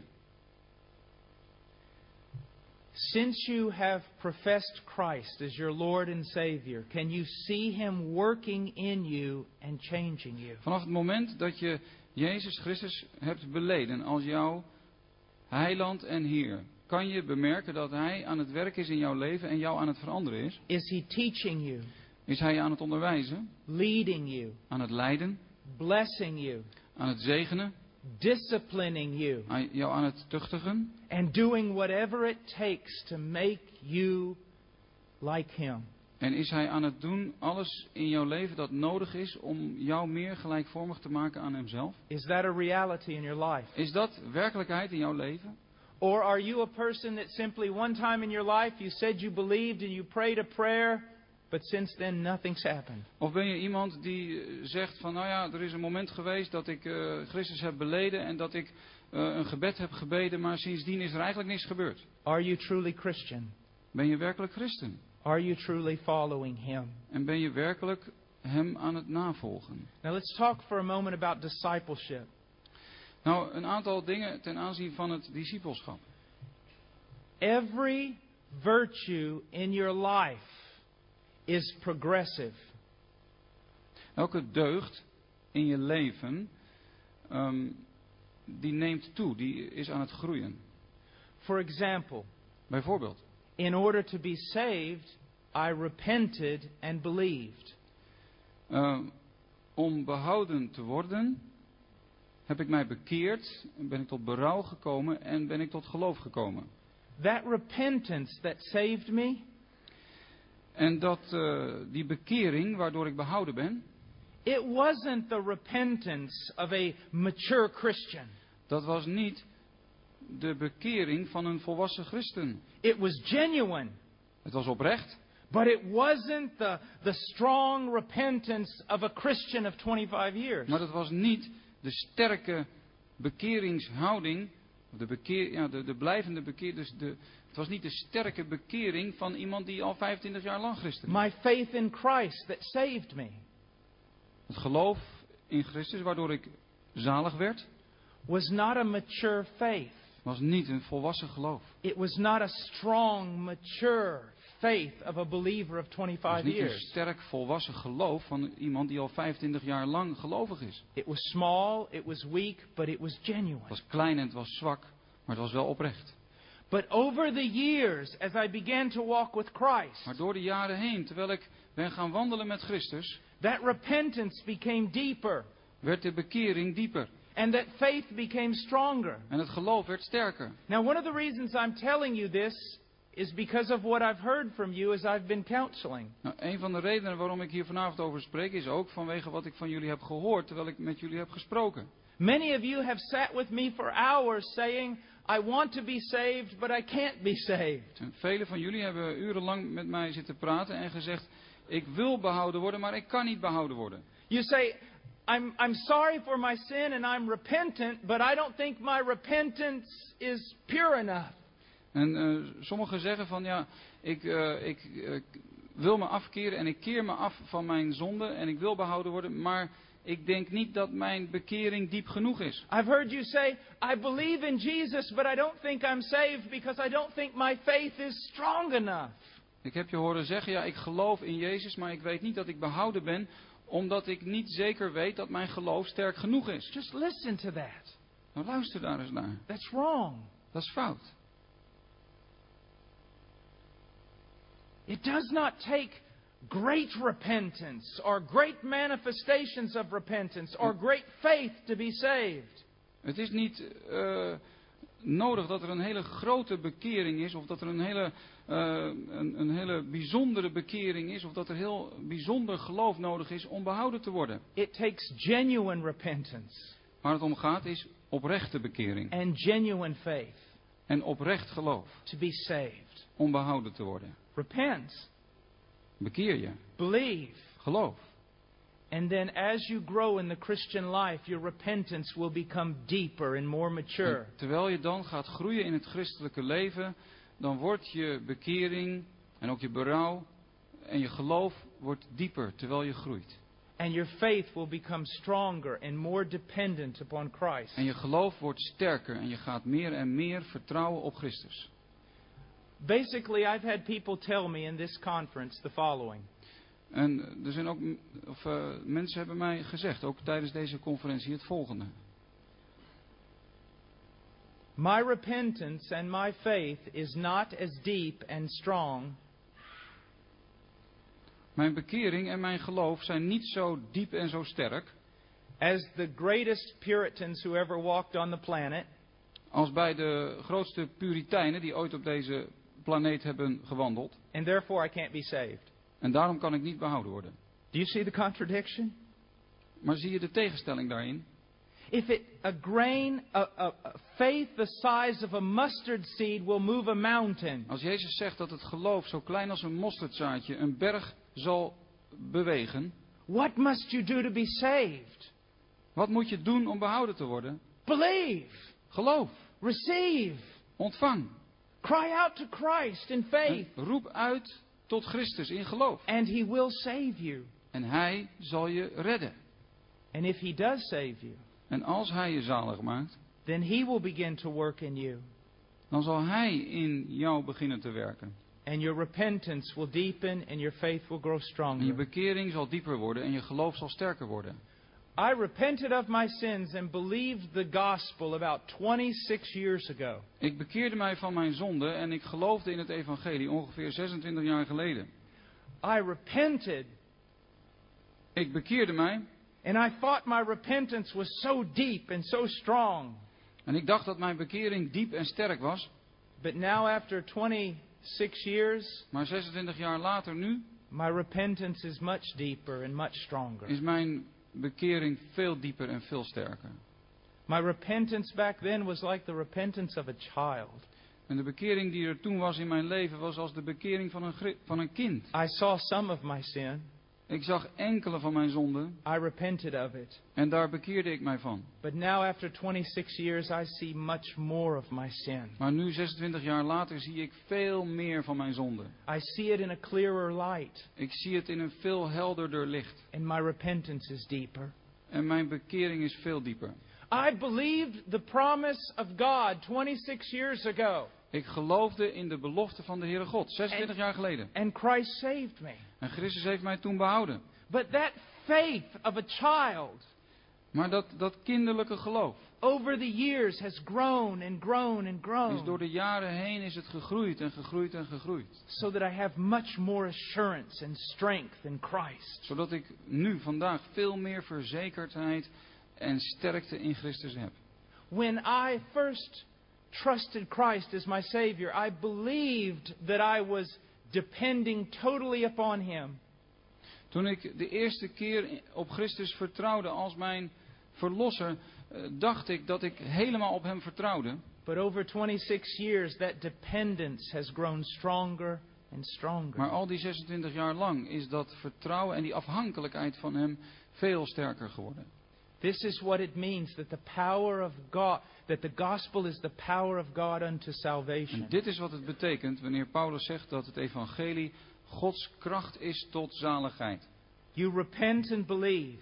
Since you have professed Christ as your Lord and Savior, can you see Him working in you and changing you? Vanaf het moment dat je Jezus Christus hebt beleden als jouw heiland en Heer, kan je bemerken dat Hij aan het werk is in jouw leven en jou aan het veranderen is? Is He teaching you, Is Hij je aan het onderwijzen, leading you, aan het leiden, blessing you, aan het zegenen, disciplining you, aan jou aan het tuchtigen and doing whatever it takes to make you like Him? en is Hij aan het doen alles in jouw leven dat nodig is om jou meer gelijkvormig te maken aan Hemzelf? Is that a reality in your life? Is dat werkelijkheid in jouw leven? Or are you a person that simply one time in your life you said you believed and you prayed a prayer, but since then nothing's happened? Of ben je iemand die zegt van nou ja, er is een moment geweest dat ik uh, Christus heb beleden en dat ik uh, een gebed heb gebeden, maar sindsdien is er eigenlijk niks gebeurd. Are you truly Christian? Ben je werkelijk christen? Are you truly following Him? En ben je werkelijk Hem aan het navolgen? Now let's talk for a moment about discipleship. Nou, een aantal dingen ten aanzien van het discipelschap. Every virtue in your life is progressive. Elke deugd in je leven, um, die neemt toe, die is aan het groeien. For example, Bijvoorbeeld, in order to be saved, I repented and believed. uh, om behouden te worden, heb ik mij bekeerd, ben ik tot berouw gekomen en ben ik tot geloof gekomen. That repentance that saved me En dat, uh, die bekering waardoor ik behouden ben, it wasn't the repentance of a mature Christian. dat was niet de bekering van een volwassen christen. It was genuine. Het was oprecht, But it wasn't the, the strong repentance of a Christian of twenty-five years. maar het was niet de sterke bekeringshouding De, bekeer, ja, de, de blijvende bekering. Dus de, het was niet de sterke bekering van iemand die al vijfentwintig jaar lang christen is. My faith in Christ that saved me Het geloof in Christus, waardoor ik zalig werd, was not a mature faith. was niet een volwassen geloof. It was not a strong, mature faith of a believer of Het was twenty-five niet een years. sterk volwassen geloof van iemand die al vijfentwintig jaar lang gelovig is. It was small, it was weak, but it was Het genuine. was klein en het was zwak, maar het was wel oprecht. But over the years, as I began to walk with Christ, Maar door de jaren heen, terwijl ik ben gaan wandelen met Christus, that repentance became deeper, werd de bekering dieper. and that faith became stronger. En het geloof werd sterker. Now, one of the reasons I'm telling you this is because of what I've heard from you as I've been counseling. Nou, een van de redenen waarom ik hier vanavond over spreek, is ook vanwege wat ik van jullie heb gehoord, terwijl ik met jullie heb gesproken. Many of you have sat with me for hours saying, I want to be saved, but I can't be saved. En velen van jullie hebben urenlang met mij zitten praten en gezegd, ik wil behouden worden, maar ik kan niet behouden worden. You say, I'm, I'm sorry for my sin and I'm repentant, but I don't think my repentance is pure enough. En uh, sommigen zeggen van, ja, ik, uh, ik uh, wil me afkeren en ik keer me af van mijn zonde en ik wil behouden worden, maar ik denk niet dat mijn bekering diep genoeg is. I've heard you say, I believe in Jesus, but I don't think I'm saved because I don't think my faith is strong enough. Ik heb je horen zeggen, ja, ik geloof in Jezus, maar ik weet niet dat ik behouden ben, omdat ik niet zeker weet dat mijn geloof sterk genoeg is. Just listen to that. Nou, luister daar eens naar. That's wrong. Dat is fout. It does not take great repentance or great manifestations of repentance or great faith to be saved. Het is niet uh, nodig dat er een hele grote bekering is, of dat er een hele, uh, een, een hele bijzondere bekering is, of dat er heel bijzonder geloof nodig is om behouden te worden. It takes genuine repentance Waar het om gaat is oprechte bekering and genuine faith en oprecht geloof to be saved. om behouden te worden. Repent, Bekeer je, believe, geloof. and then as you grow in the Christian life, your repentance will become deeper and more mature. En terwijl je dan gaat groeien in het christelijke leven, dan wordt je bekering en ook je berouw en je geloof wordt dieper terwijl je groeit. And your faith will become stronger and more dependent upon Christ. En je geloof wordt sterker en je gaat meer en meer vertrouwen op Christus. Basically, I've had people tell me in this conference the following. En er zijn ook, of, uh, mensen hebben mij gezegd, ook tijdens deze conferentie, het volgende. My repentance and my faith is not as deep and strong Mijn bekering en mijn geloof zijn niet zo diep en zo sterk as the greatest Puritans who ever walked on the planet, als bij de grootste Puritijnen die ooit op deze planeet hebben gewandeld. and therefore I can't be saved. En daarom kan ik niet behouden worden. Do you see the contradiction? Maar zie je de tegenstelling daarin? If it a grain, a, a, a faith the size of a mustard seed will move a mountain, Als Jezus zegt dat het geloof zo klein als een mosterdzaadje een berg zal bewegen, what must you do to be saved? wat moet je doen om behouden te worden? Believe, Geloof, receive, ontvang. cry out to Christ in faith, En roep uit tot Christus in geloof. and He will save you. En Hij zal je redden. And if He does save you, En als Hij je zalig maakt, then He will begin to work in you. dan zal Hij in jou beginnen te werken. And your repentance will deepen and your faith will grow En je stronger. bekering zal dieper worden en je geloof zal sterker worden. I repented of my sins and believed the gospel about twenty-six years ago. Ik bekeerde mij van mijn zonde en ik geloofde in het evangelie ongeveer zesentwintig jaar geleden. I repented Ik bekeerde mij and I thought my repentance was so deep and so strong. en ik dacht dat mijn bekering diep en sterk was. But now after twenty-six years, Maar zesentwintig jaar later nu my repentance is much deeper and much stronger. is mijn bekering veel dieper en veel sterker. My repentance back then was like the repentance of a child. En de bekering die er toen was in mijn leven was als de bekering van een, gri- van een kind. I saw some of my sin. Ik zag enkele van mijn zonden I repented of it. en daar bekeerde ik mij van. But now after twenty-six years, I see much more of my sin. Maar nu, zesentwintig jaar later, zie ik veel meer van mijn zonden. I see it in a clearer light, Ik zie het in een veel helderder licht. and my repentance is deeper. En mijn bekering is veel dieper. I believed the promise of God twenty-six years ago, Ik geloofde in de belofte van de Heere God, zesentwintig jaar geleden. and Christ saved me. En Christus heeft mij toen behouden. But that faith of a child Maar dat, dat kinderlijke geloof over the years has grown and grown and is door grown, de jaren heen is het gegroeid en gegroeid en gegroeid. so that I have much more assurance and strength in Christ. Zodat ik nu, vandaag, veel meer verzekerdheid en sterkte in Christus heb. When I first trusted Christ as my Savior, I believed that I was depending totally upon Him. Toen ik de eerste keer op Christus vertrouwde als mijn verlosser, eh, dacht ik dat ik helemaal op hem vertrouwde. But over twenty-six years, that dependence has grown stronger and stronger. Maar al die zesentwintig jaar lang is dat vertrouwen en die afhankelijkheid van hem veel sterker geworden. This is what it means that the power of God, that the gospel is the power of God unto En salvation. dit is wat het betekent wanneer Paulus zegt dat het evangelie Gods kracht is tot zaligheid. You repent and believe,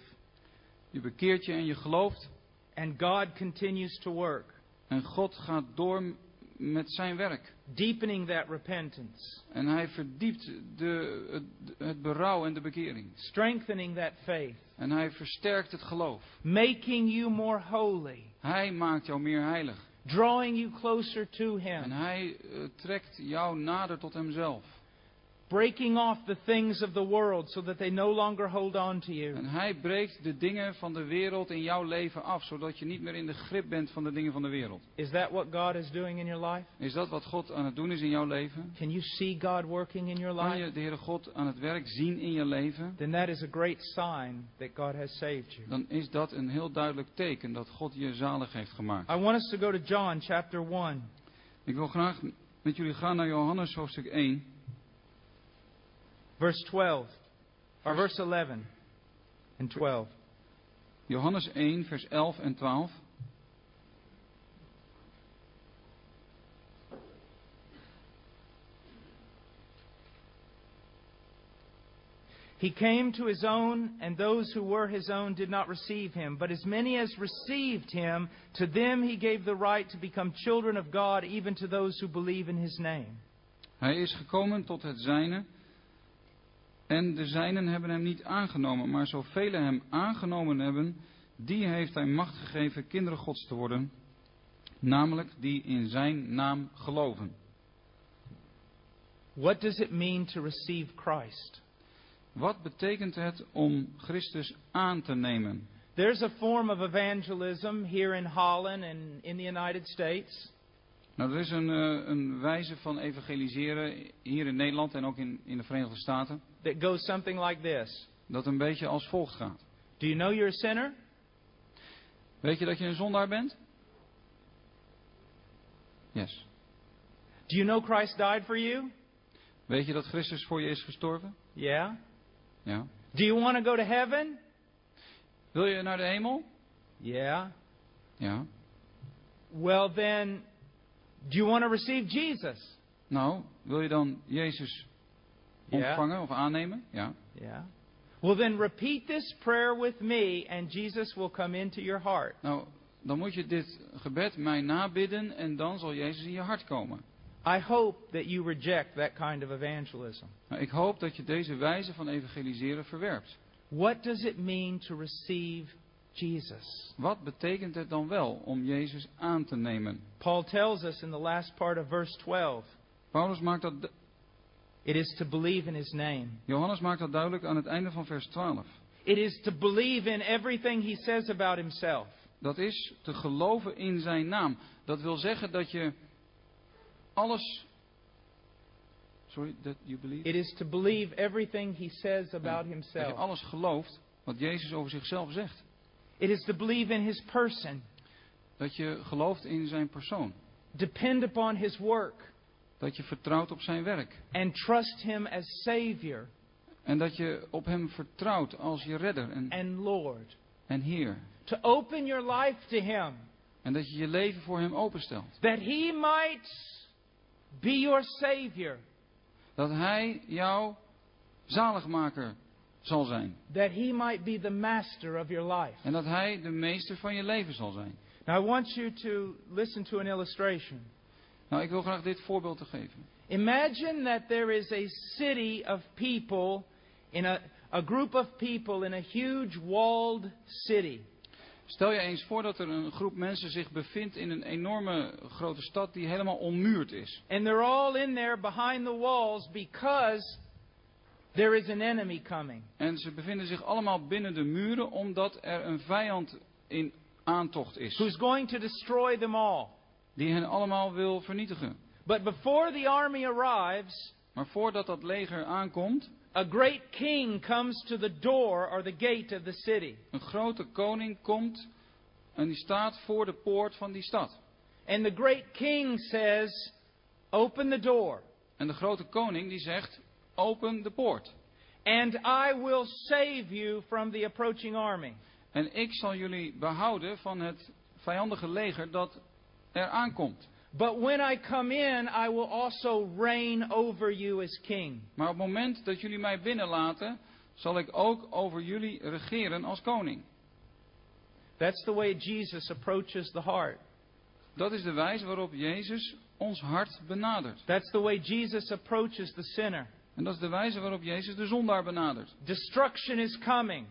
Je bekeert je en je gelooft and God continues to work, en God gaat door met zijn werk. deepening that repentance, En hij verdiept de, het, het berouw en de bekering. strengthening that faith, En hij versterkt het geloof. making you more holy, Hij maakt jou meer heilig. drawing you closer to En Him, hij uh, trekt jou nader tot hemzelf. breaking off the things of the world so that they no longer hold on to you. En hij breekt de dingen van de wereld in jouw leven af, zodat je niet meer in de grip bent van de dingen van de wereld. Is that what God is doing in your life? Is dat wat God aan het doen is in jouw leven? Can you see God working in your Kan life? je de Heere God aan het werk zien in je leven? Then that is a great sign that God has saved you. Dan is dat een heel duidelijk teken dat God je zalig heeft gemaakt. I want us to go to John chapter one. Ik wil graag met jullie gaan naar Johannes hoofdstuk één. Verse twelve, or verse eleven and twelve. Johannes één, vers elf en twaalf. He came to his own, and those who were his own did not receive him. But as many as received him, to them he gave the right to become children of God, even to those who believe in his name. Hij is gekomen tot het zijne, en de zijnen hebben hem niet aangenomen. Maar zoveel hem aangenomen hebben, die heeft hij macht gegeven kinderen Gods te worden. Namelijk die in zijn naam geloven. What does it mean to receive Christ? Wat betekent het om Christus aan te nemen? There's a form of evangelism here in Holland and in the United States. Nou, er is een, uh, een wijze van evangeliseren hier in Nederland en ook in, in de Verenigde Staten. That goes something like this. Dat een beetje als volgt gaat. Do you know you're a sinner? Weet je dat je een zondaar bent? Yes. Do you know Christ died for you? Weet je dat Christus voor je is gestorven? Yeah. Ja. Do you want to go to heaven? Wil je naar de hemel? Yeah. Ja. Well then, do you want to receive Jesus? Nou, wil je dan Jezus Yeah. ontvangen of aannemen? Ja. Yeah. Well then repeat this prayer with me and Jesus will come into your heart. Nou, dan moet je dit gebed mij nabidden en dan zal Jezus in je hart komen. I hope that you reject that kind of evangelism. Nou, ik hoop dat je deze wijze van evangeliseren verwerpt. What does it mean to receive Jesus? Wat betekent het dan wel om Jezus aan te nemen? Paul tells us in the last part of verse twelve, Paulus maakt dat, du- it is to believe in his name. Johannes maakt dat duidelijk aan het einde van vers twaalf. It is to believe in everything he says about himself. Dat is te geloven in zijn naam. Dat wil zeggen dat je alles... Sorry, that you believe? It is to believe everything he says about Dat je himself. alles gelooft wat Jezus over zichzelf zegt. It is to believe in his person. Dat je gelooft in zijn persoon. Depend upon his work. Dat je vertrouwt op zijn werk. And trust him as Savior. En dat je op hem vertrouwt als je redder en, and Lord. en Heer. To open your life to Him. En dat je je leven voor hem openstelt. That He might be your Savior. Dat hij jouw zaligmaker zal zijn. That He might be the master of your life. En dat hij de meester van je leven zal zijn. Now I want you to listen to an illustration. Nou, ik wil graag dit voorbeeld te geven. Imagine that there is a city of people, in a, a group of people in a huge walled city. Stel je eens voor dat er een groep mensen zich bevindt in een enorme grote stad die helemaal ommuurd is. And they're all in there behind the walls because there is an enemy coming. En ze bevinden zich allemaal binnen de muren omdat er een vijand in aantocht is. Who's going to destroy them all. Die hen allemaal wil vernietigen. But before the army arrives, maar voordat dat leger aankomt, a great king comes to the door or the gate of the city. Een grote koning komt en die staat voor de poort van die stad. And the great king says, open the door. En de grote koning die zegt, open de poort. And I will save you from the approaching army. En ik zal jullie behouden van het vijandige leger dat er aankomt. But when I come in, I will also reign over you as king. Maar op het moment dat jullie mij binnenlaten, zal ik ook over jullie regeren als koning. That's the way Jesus approaches the heart. Dat is de wijze waarop Jezus ons hart benadert. That's the way Jesus approaches the sinner. En dat is de wijze waarop Jezus de zondaar benadert. Destruction is coming.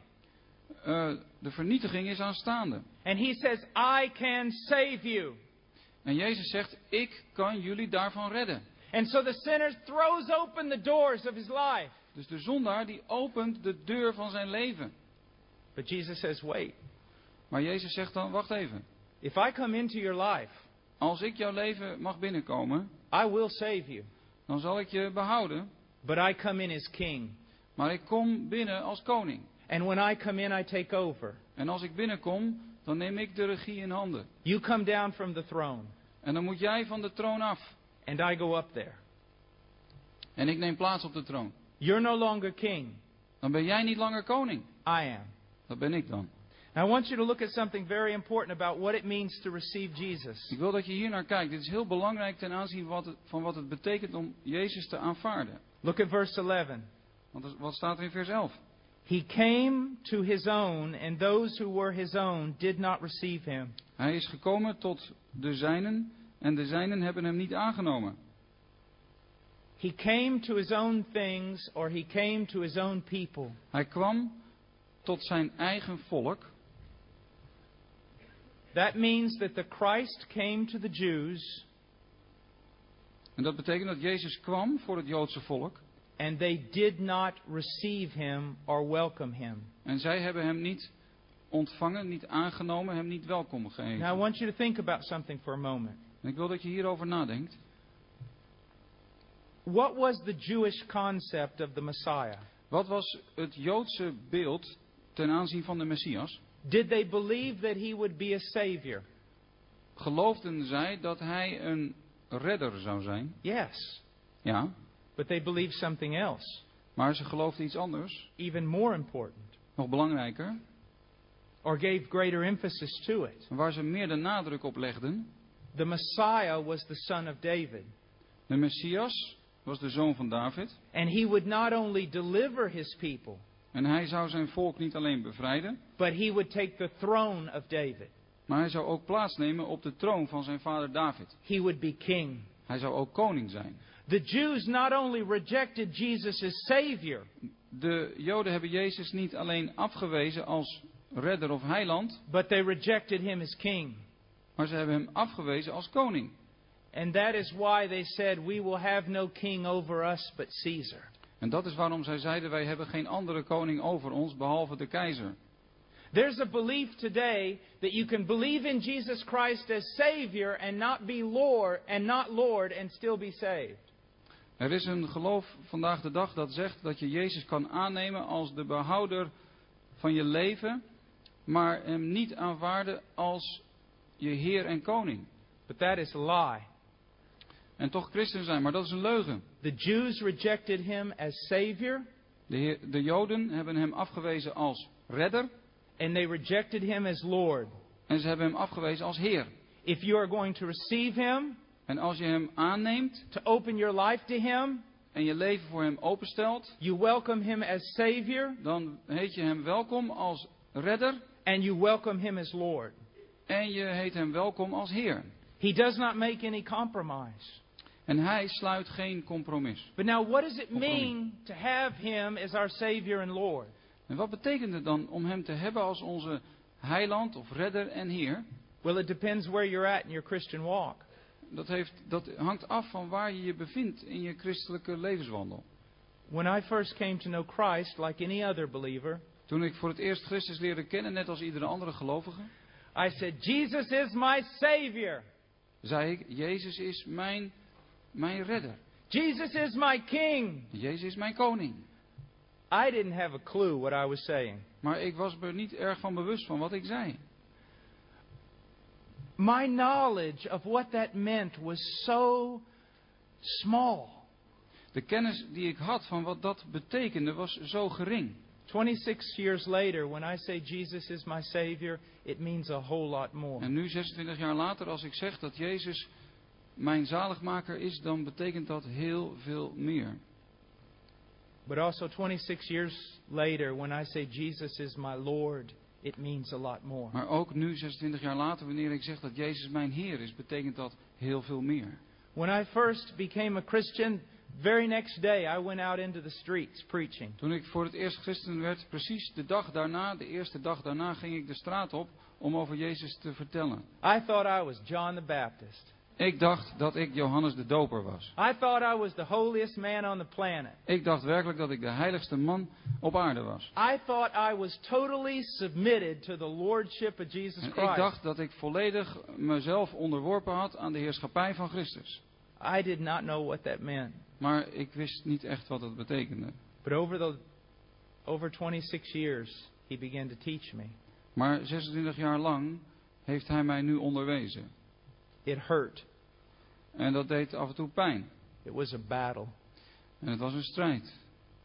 Uh, de vernietiging is aanstaande. And he says, I can save you. En Jezus zegt, ik kan jullie daarvan redden. And so the sinner throws open the doors of his life. Dus de zondaar die opent de deur van zijn leven. But Jesus says, wait. Maar Jezus zegt dan, wacht even. If I come into your life, als ik jouw leven mag binnenkomen, I will save you. Dan zal ik je behouden. But I come in as king. Maar ik kom binnen als koning. And when I come in, I take over. En als ik binnenkom, dan neem ik de regie in handen. You come down from the throne. En dan moet jij van de troon af. And I go up there. En ik neem plaats op de troon. You're no longer king. Dan ben jij niet langer koning. I am. Dat ben ik dan. Now I want you to look at something very important about what it means to receive Jesus. Ik wil dat je hier naar kijkt. Dit is heel belangrijk ten aanzien wat het, van wat het betekent om Jezus te aanvaarden. Look at verse eleven. Want wat staat er in vers elf? He came to his own, and those who were his own did not receive him. Hij is gekomen tot de zijnen, en de zijnen hebben hem niet aangenomen. He came to his own things, or he came to his own people. Hij kwam tot zijn eigen volk. That means that the Christ came to the Jews. En dat betekent dat Jezus kwam voor het Joodse volk. And they did not receive him or welcome him. En zij hebben hem niet ontvangen, niet aangenomen, hem niet welkom gegeven. Now I want you to think about something for a moment. En ik wil dat je hierover nadenkt. What was the Jewish concept of the Messiah? Wat was het Joodse beeld ten aanzien van de Messias? Did they believe that he would be a savior? Geloofden zij dat hij een redder zou zijn? Yes. Ja. But they believed something else. Maar ze geloofden iets anders. Even more important. Nog belangrijker. Or gave greater emphasis to it. Waar ze meer de nadruk op legden. The Messiah was the son of David. De Messias was de zoon van David. And he would not only deliver his people. En hij zou zijn volk niet alleen bevrijden. But he would take the throne of David. Maar hij zou ook plaatsnemen op de troon van zijn vader David. He would be king. Hij zou ook koning zijn. The Jews not only rejected Jesus as Savior. De Joden hebben Jezus niet alleen afgewezen als redder of heiland. But they rejected him as king. Maar ze hebben hem afgewezen als koning. And that is why they said, we will have no king over us but Caesar. En dat is waarom zij zeiden, wij hebben geen andere koning over ons behalve de keizer. There's a belief today that you can believe in Jesus Christ as Savior and not be Lord and not Lord and still be saved. Er is een geloof vandaag de dag dat zegt dat je Jezus kan aannemen als de behouder van je leven, maar hem niet aanvaarden als je Heer en Koning. But that is a lie. En toch christen zijn, maar dat is een leugen. The Jews rejected him as Savior. De, Heer, de Joden hebben hem afgewezen als redder. And they rejected him as Lord. En ze hebben hem afgewezen als Heer. If you are going to receive him, En als je hem aanneemt to open your life to him, en je leven voor hem openstelt, you welcome him as Savior, dan heet je hem welkom als redder and you welcome him as Lord. en je heet hem welkom als Heer. He does not make any compromise. En hij sluit geen compromis. But now what does it mean to have him as our Savior and Lord? En wat betekent het dan om hem te hebben als onze heiland of redder en Heer? Well, it depends where you're at in your Christian walk. Dat, heeft, dat hangt af van waar je je bevindt in je christelijke levenswandel. When I first came to know Christ, like any other believer, Toen ik voor het eerst Christus leerde kennen, net als iedere andere gelovige, I said, Jesus is my Savior. zei ik, Jezus is mijn, mijn redder. Jesus is my King. Jezus is mijn koning. I didn't have a clue what I was saying. Maar ik was me niet erg van bewust van wat ik zei. My knowledge of what that meant was so small. De kennis die ik had van wat dat betekende was zo gering. twenty-six years later, when I say Jesus is my Savior, it means a whole lot more. En nu, zesentwintig jaar later, als ik zeg dat Jezus mijn zaligmaker is, dan betekent dat heel veel meer. But also twenty-six years later, when I say Jesus is my Lord, it means a lot more. Maar ook nu, zesentwintig jaar later, wanneer ik zeg dat Jezus mijn Heer is, betekent dat heel veel meer. When I first became a Christian, very next day I went out into the streets preaching. Toen ik voor het eerst christen werd, precies de dag daarna, de eerste dag daarna, ging ik de straat op om over Jezus te vertellen. I thought I was John the Baptist. Ik dacht dat ik Johannes de Doper was. I thought I was the holiest man on the planet. Ik dacht werkelijk dat ik de heiligste man op aarde was. I thought I was totally submitted to the lordship of Jesus En ik Christ. dacht dat ik volledig mezelf onderworpen had aan de heerschappij van Christus. I did not know what that meant. Maar ik wist niet echt wat het betekende. But over the over twenty-six years, he began to teach me. Maar zesentwintig jaar lang heeft hij mij nu onderwezen. It hurt. En dat deed af en toe pijn. It was a battle. En het was een strijd.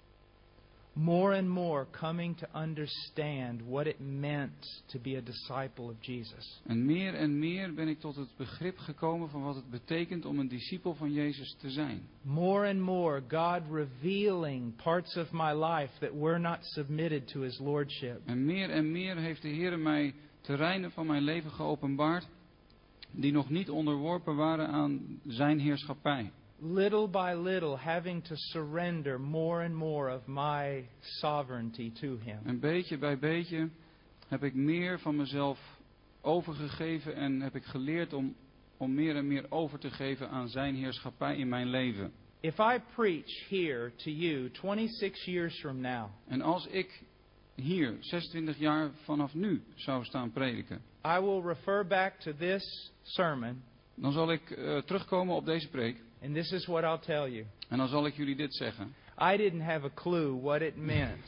More and more coming to understand what it meant to be a disciple of Jesus. En meer en meer ben ik tot het begrip gekomen van wat het betekent om een discipel van Jezus te zijn. More and more God revealing parts of my life that were not submitted to His lordship. En meer en meer heeft de Heer mij terreinen van mijn leven geopenbaard die nog niet onderworpen waren aan zijn heerschappij. Little by little having to surrender more and more of my sovereignty to Him. En beetje bij beetje heb ik meer van mezelf overgegeven en heb ik geleerd om, om meer en meer over te geven aan zijn heerschappij in mijn leven. If I preach here to you twenty-six years from now, En als ik hier zesentwintig jaar vanaf nu zou staan prediken, I will refer back to this sermon, dan zal ik uh, terugkomen op deze preek. and this is what I'll tell you. En dan zal ik jullie dit zeggen. I didn't have a clue what it meant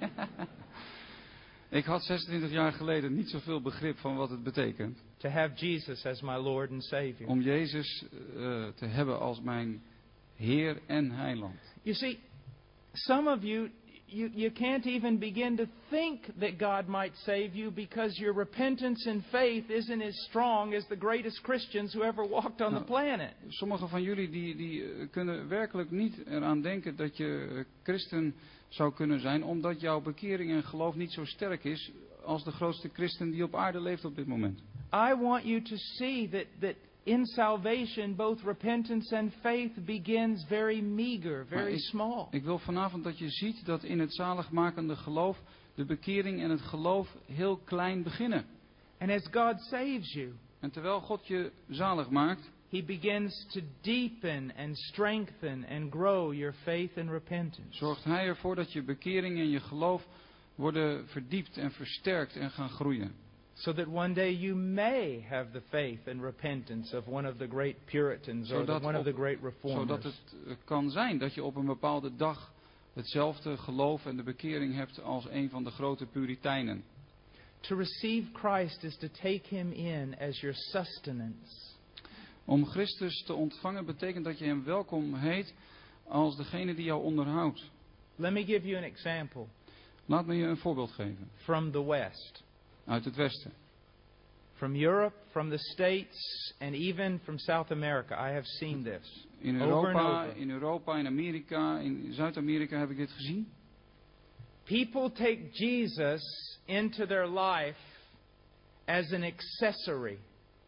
Ik had zesentwintig jaar geleden niet zoveel begrip van wat het betekent to have Jesus as my Lord and Savior. om Jezus uh, te hebben als mijn Heer en Heiland. You see, some of you, you, you can't even begin to think that God might save you because your repentance and faith isn't as strong as the greatest Christians who ever walked on the planet. Sommigen van jullie die, die uh, kunnen werkelijk niet eraan denken dat je uh, christen zou kunnen zijn, omdat jouw bekering en geloof niet zo sterk is als de grootste christen die op aarde leeft op dit moment. I want you to see that, that in salvation both repentance and faith begins very meager, very ik, small. Ik wil vanavond dat je ziet dat in het zaligmakende geloof de bekering en het geloof heel klein beginnen. And as God saves you, En terwijl God je zalig maakt, He begins to deepen and strengthen and grow your faith and repentance. zorgt Hij ervoor dat je bekering en je geloof worden verdiept en versterkt en gaan groeien. So that one day you may have the faith and repentance of one of the great Puritans or the, Zodat one of op- the great reformers. Zodat het uh, kan zijn dat je op een bepaalde dag hetzelfde geloof en de bekering hebt als een van de grote Puritijnen. To receive Christ is to take Him in as your sustenance. Om Christus te ontvangen betekent dat je hem welkom heet als degene die jou onderhoudt. Let me give you an example Laat me je een voorbeeld geven. from the West. Uit het Westen. From Europe, from the States, and even from South America. I have seen this. In Over and Europa, over. in Europa, in Amerika, in Zuid-Amerika heb ik dit gezien. People take Jesus into their life as an accessory.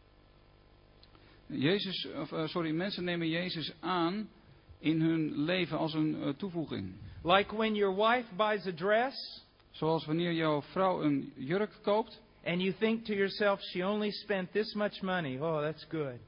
Jezus, of, uh, sorry, mensen nemen Jezus aan in hun leven als een uh, toevoeging. Like when your wife buys a dress Zoals wanneer jouw vrouw een jurk koopt and you think to yourself, she only spent this much money. Oh, that's good.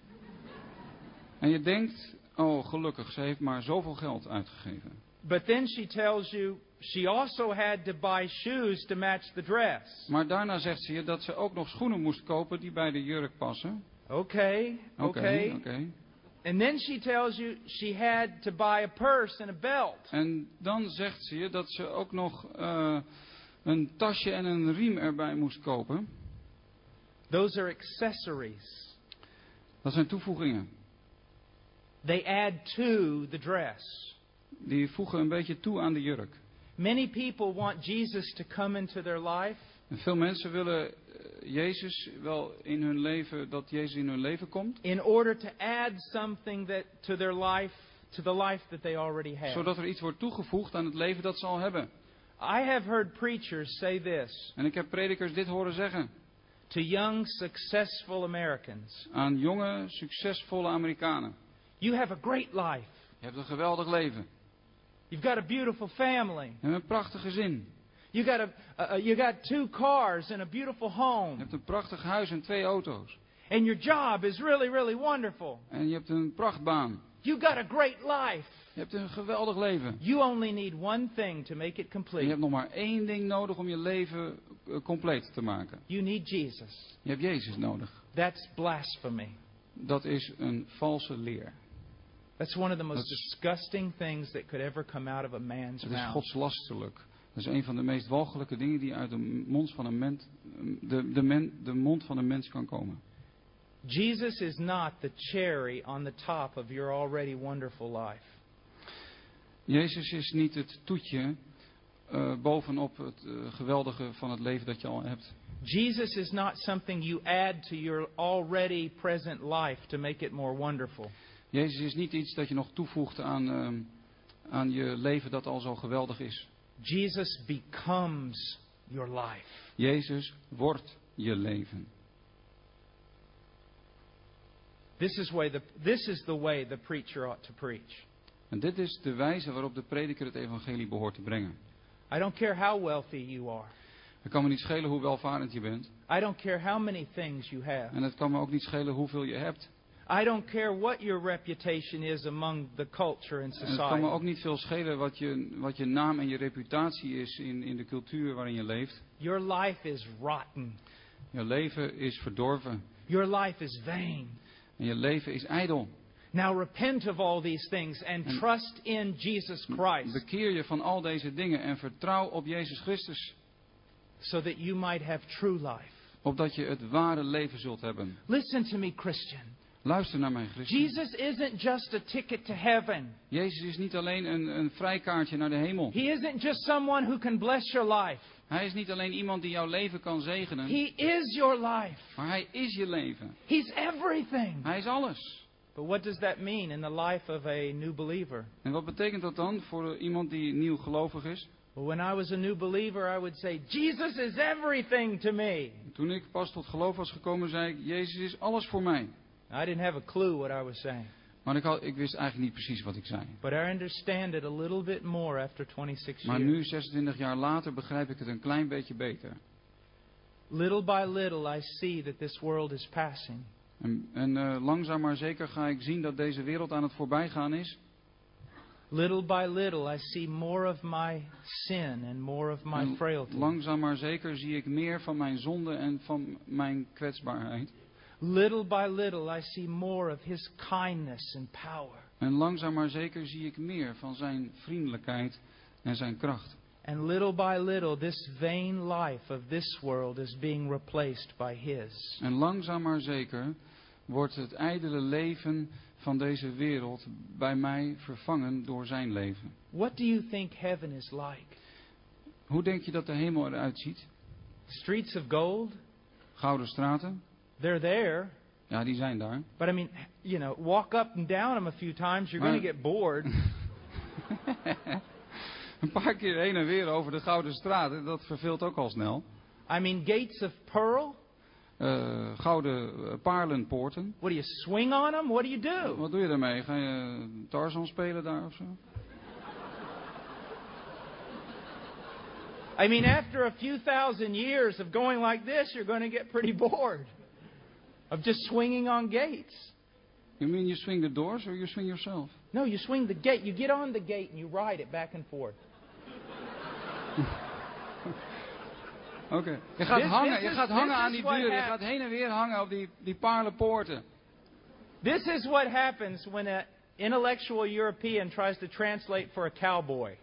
en je denkt, oh gelukkig, ze heeft maar zoveel geld uitgegeven. But then she tells you she also had to buy shoes to match the dress. Maar daarna zegt ze je dat ze ook nog schoenen moest kopen die bij de jurk passen. Okay, Oké, okay. oké. And then she tells you she had to buy a purse and a belt. En dan zegt ze je dat ze ook nog uh, een tasje en een riem erbij moest kopen. Those are accessories. Dat zijn toevoegingen. They add to the dress. Die voegen een beetje toe aan de jurk. Many people want Jesus to come into their life, En veel mensen willen uh, Jezus wel in hun leven, dat Jezus in hun leven komt. in order to add something that to their life, to the life that they already have. Zodat er iets wordt toegevoegd aan het leven dat ze al hebben. I have heard preachers say this En ik heb predikers dit horen zeggen. to young, successful Americans. Aan jonge, succesvolle Amerikanen. You have a great life. Je hebt een geweldig leven. You've got a beautiful family. Je hebt een prachtig gezin. You got a, uh, you got two cars and a beautiful Je home. hebt een prachtig huis en twee auto's. And your job is really, really wonderful. En je hebt een prachtbaan. You got a great life. Je hebt een geweldig leven. You only need one thing to make it En je complete. hebt nog maar één ding nodig om je leven uh, compleet te maken. You need Jesus. Je hebt Jezus nodig. That's blasphemy. Dat is een valse leer. That's one of the most Dat is- disgusting things that could ever come out of a man's Het is mouth. godslasterlijk. Dat is een van de meest walgelijke dingen die uit de mond van een mens, de, de, men, de mond van een mens kan komen. Jesus is not the cherry on the top of your already wonderful life. Jezus is niet het toetje uh, bovenop het uh, geweldige van het leven dat je al hebt. Jesus is not something you add to your already present life to make it more wonderful. Jezus is niet iets dat je nog toevoegt aan, uh, aan je leven dat al zo geweldig is. Jesus becomes your life. Jezus wordt je leven. This is, way the, this is the way the preacher ought to preach. En dit is de wijze waarop de prediker het evangelie behoort te brengen. I don't care how wealthy you are. Het kan me niet schelen hoe welvarend je bent. I don't care how many things you have. En het kan me ook niet schelen hoeveel je hebt. I don't care what your reputation is among the culture and En het kan me society. ook niet veel schelen wat je, wat je naam en je reputatie is in, in de cultuur waarin je leeft. Your life is rotten. Je leven is verdorven. Your life is vain. En je leven is ijdel. Now repent of all these things and En- trust in Jesus Christ Bekeer je van al deze dingen en vertrouw op Jezus Christus. so that you might have true life. Opdat je het ware leven zult hebben. Listen to me, Christian. Luister naar mij, Christus. Jesus isn't just a ticket to heaven. Jezus is niet alleen een, een vrijkaartje naar de hemel. He isn't just someone who can bless your life. Hij is niet alleen iemand die jouw leven kan zegenen. He is your life. Maar hij is je leven. He's everything. Hij is alles. But what does that mean in the life of a new believer? En wat betekent dat dan voor iemand die nieuw gelovig is? Well, when I was a new believer, I would say, Jesus is everything to me. Toen ik pas tot geloof was gekomen, zei ik, Jezus is alles voor mij. I didn't have a clue what I was saying. Maar ik, had, ik wist eigenlijk niet precies wat ik zei. But I understand it a little bit more after twenty-six Maar years. nu, zesentwintig jaar later, begrijp ik het een klein beetje beter. Little by little, I see that this world is passing. En, en uh, langzaam maar zeker ga ik zien dat deze wereld aan het voorbijgaan is. Little by little, I see more of my sin and more of my En frailty. langzaam maar zeker zie ik meer van mijn zonde en van mijn kwetsbaarheid. Little by little, I see more of His kindness and power. En langzaam maar zeker zie ik meer van zijn vriendelijkheid en zijn kracht. And little by little, this vain life of this world is being replaced by His. En langzaam maar zeker wordt het ijdele leven van deze wereld bij mij vervangen door zijn leven. What do you think heaven is like? Hoe denk je dat de hemel eruit ziet? Streets of gold? Gouden straten? They're there. Ja, die zijn daar. But I mean, you know, walk up and down them a few times, you're Maar- going to get bored. Een paar keer heen en weer over de gouden straten, dat verveelt ook al snel. I mean, gates of pearl? Uh, gouden uh, paarlenpoorten. What do you swing on them? What do you do? Wat doe je daarmee? Ga je Tarzan spelen daar of zo? I mean, after a few thousand years of going like this, you're going to get pretty bored of just swinging on gates. You mean you swing the doors or you swing yourself? No, you swing the gate. You get on the gate and you ride it back and forth. Oké. Okay. Je gaat This- hangen, this je is- gaat this hangen is aan die what deur. Je hap- gaat heen en weer hangen op die, die paarlenpoorten. This is what happens when an intellectual European tries to translate for a cowboy.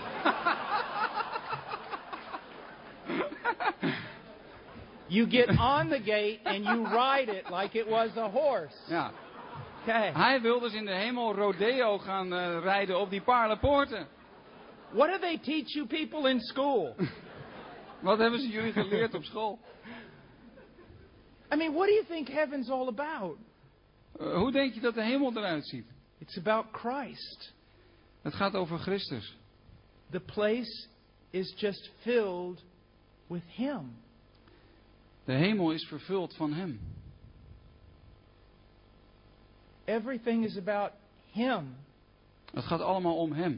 You get on the gate and you ride it like it was a horse. Ja. Okay. Hij wil dus in de hemel rodeo gaan uh, rijden op die paarlenpoorten. What do they teach you people in school? Wat hebben ze jullie geleerd op school? I mean, what do you think heaven's all about? Uh, hoe denk je dat de hemel eruit ziet? It's about Christ. Het gaat over Christus. The place is just filled with Him. De hemel is vervuld van hem. Everything is about Him. Het gaat allemaal om hem.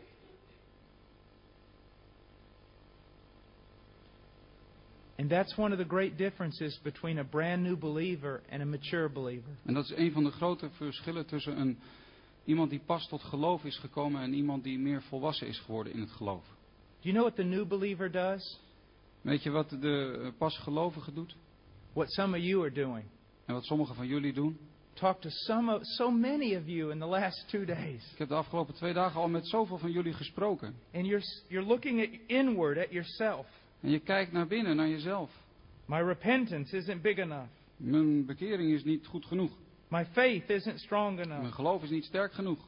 And that's one of the great differences between a brand new believer and a mature believer. En dat is een van de grote verschillen tussen een, iemand die pas tot geloof is gekomen en iemand die meer volwassen is geworden in het geloof. Do you know what the new believer does? Weet je wat de uh, pasgelovige doet? What some of you are doing. En wat sommigen van jullie doen? Talked to some of, so many of you in the last two days. Ik heb de afgelopen twee dagen al met zoveel van jullie gesproken. And you're, you're looking at inward at yourself. En je kijkt naar binnen, naar jezelf. My repentance isn't big enough. Mijn bekering is niet goed genoeg. My faith isn't strong Mijn enough. geloof is niet sterk genoeg.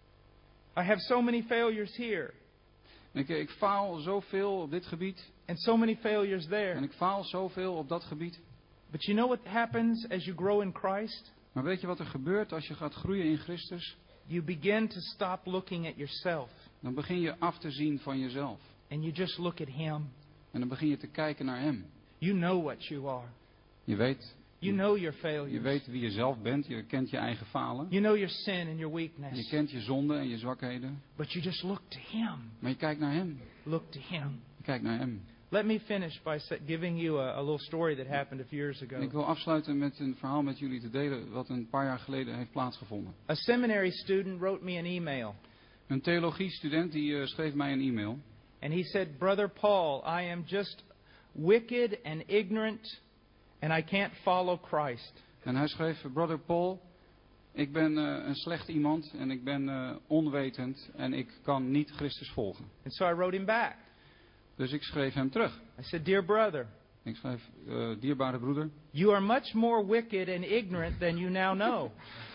I have so many failures here Ik, ik faal zoveel op dit gebied. and so many failures En there. ik faal zoveel op dat gebied. But you know what happens as you grow in Christ? Maar weet je wat er gebeurt als je gaat groeien in Christus? You begin to stop looking at yourself Dan begin je af te zien van jezelf. and you just look at Him. En dan begin je te kijken naar hem. You know what you are. Je weet, You know your je failures. weet wie je zelf bent. Je kent je eigen falen. You know your sin and your Je weakness. kent je zonden en je zwakheden. But you just look to Him. Maar je kijkt naar hem. Look to Him. Je kijkt naar hem. Let me finish by sa- giving you a, a little story that happened a few years En ik ago. wil afsluiten met een verhaal met jullie te delen wat een paar jaar geleden heeft plaatsgevonden. A seminary student wrote me an email. Een theologiestudent die uh, schreef mij een e-mail. And he said, Brother Paul, I am just wicked and ignorant and I can't follow Christ. En hij schreef, Brother Paul, ik ben uh, een slecht iemand en ik ben uh, onwetend en ik kan niet Christus volgen. And so I wrote him back. Dus ik schreef hem terug. I said, Dear brother, Ik schreef, uh, dierbare broeder, you are much more wicked and ignorant than you now know.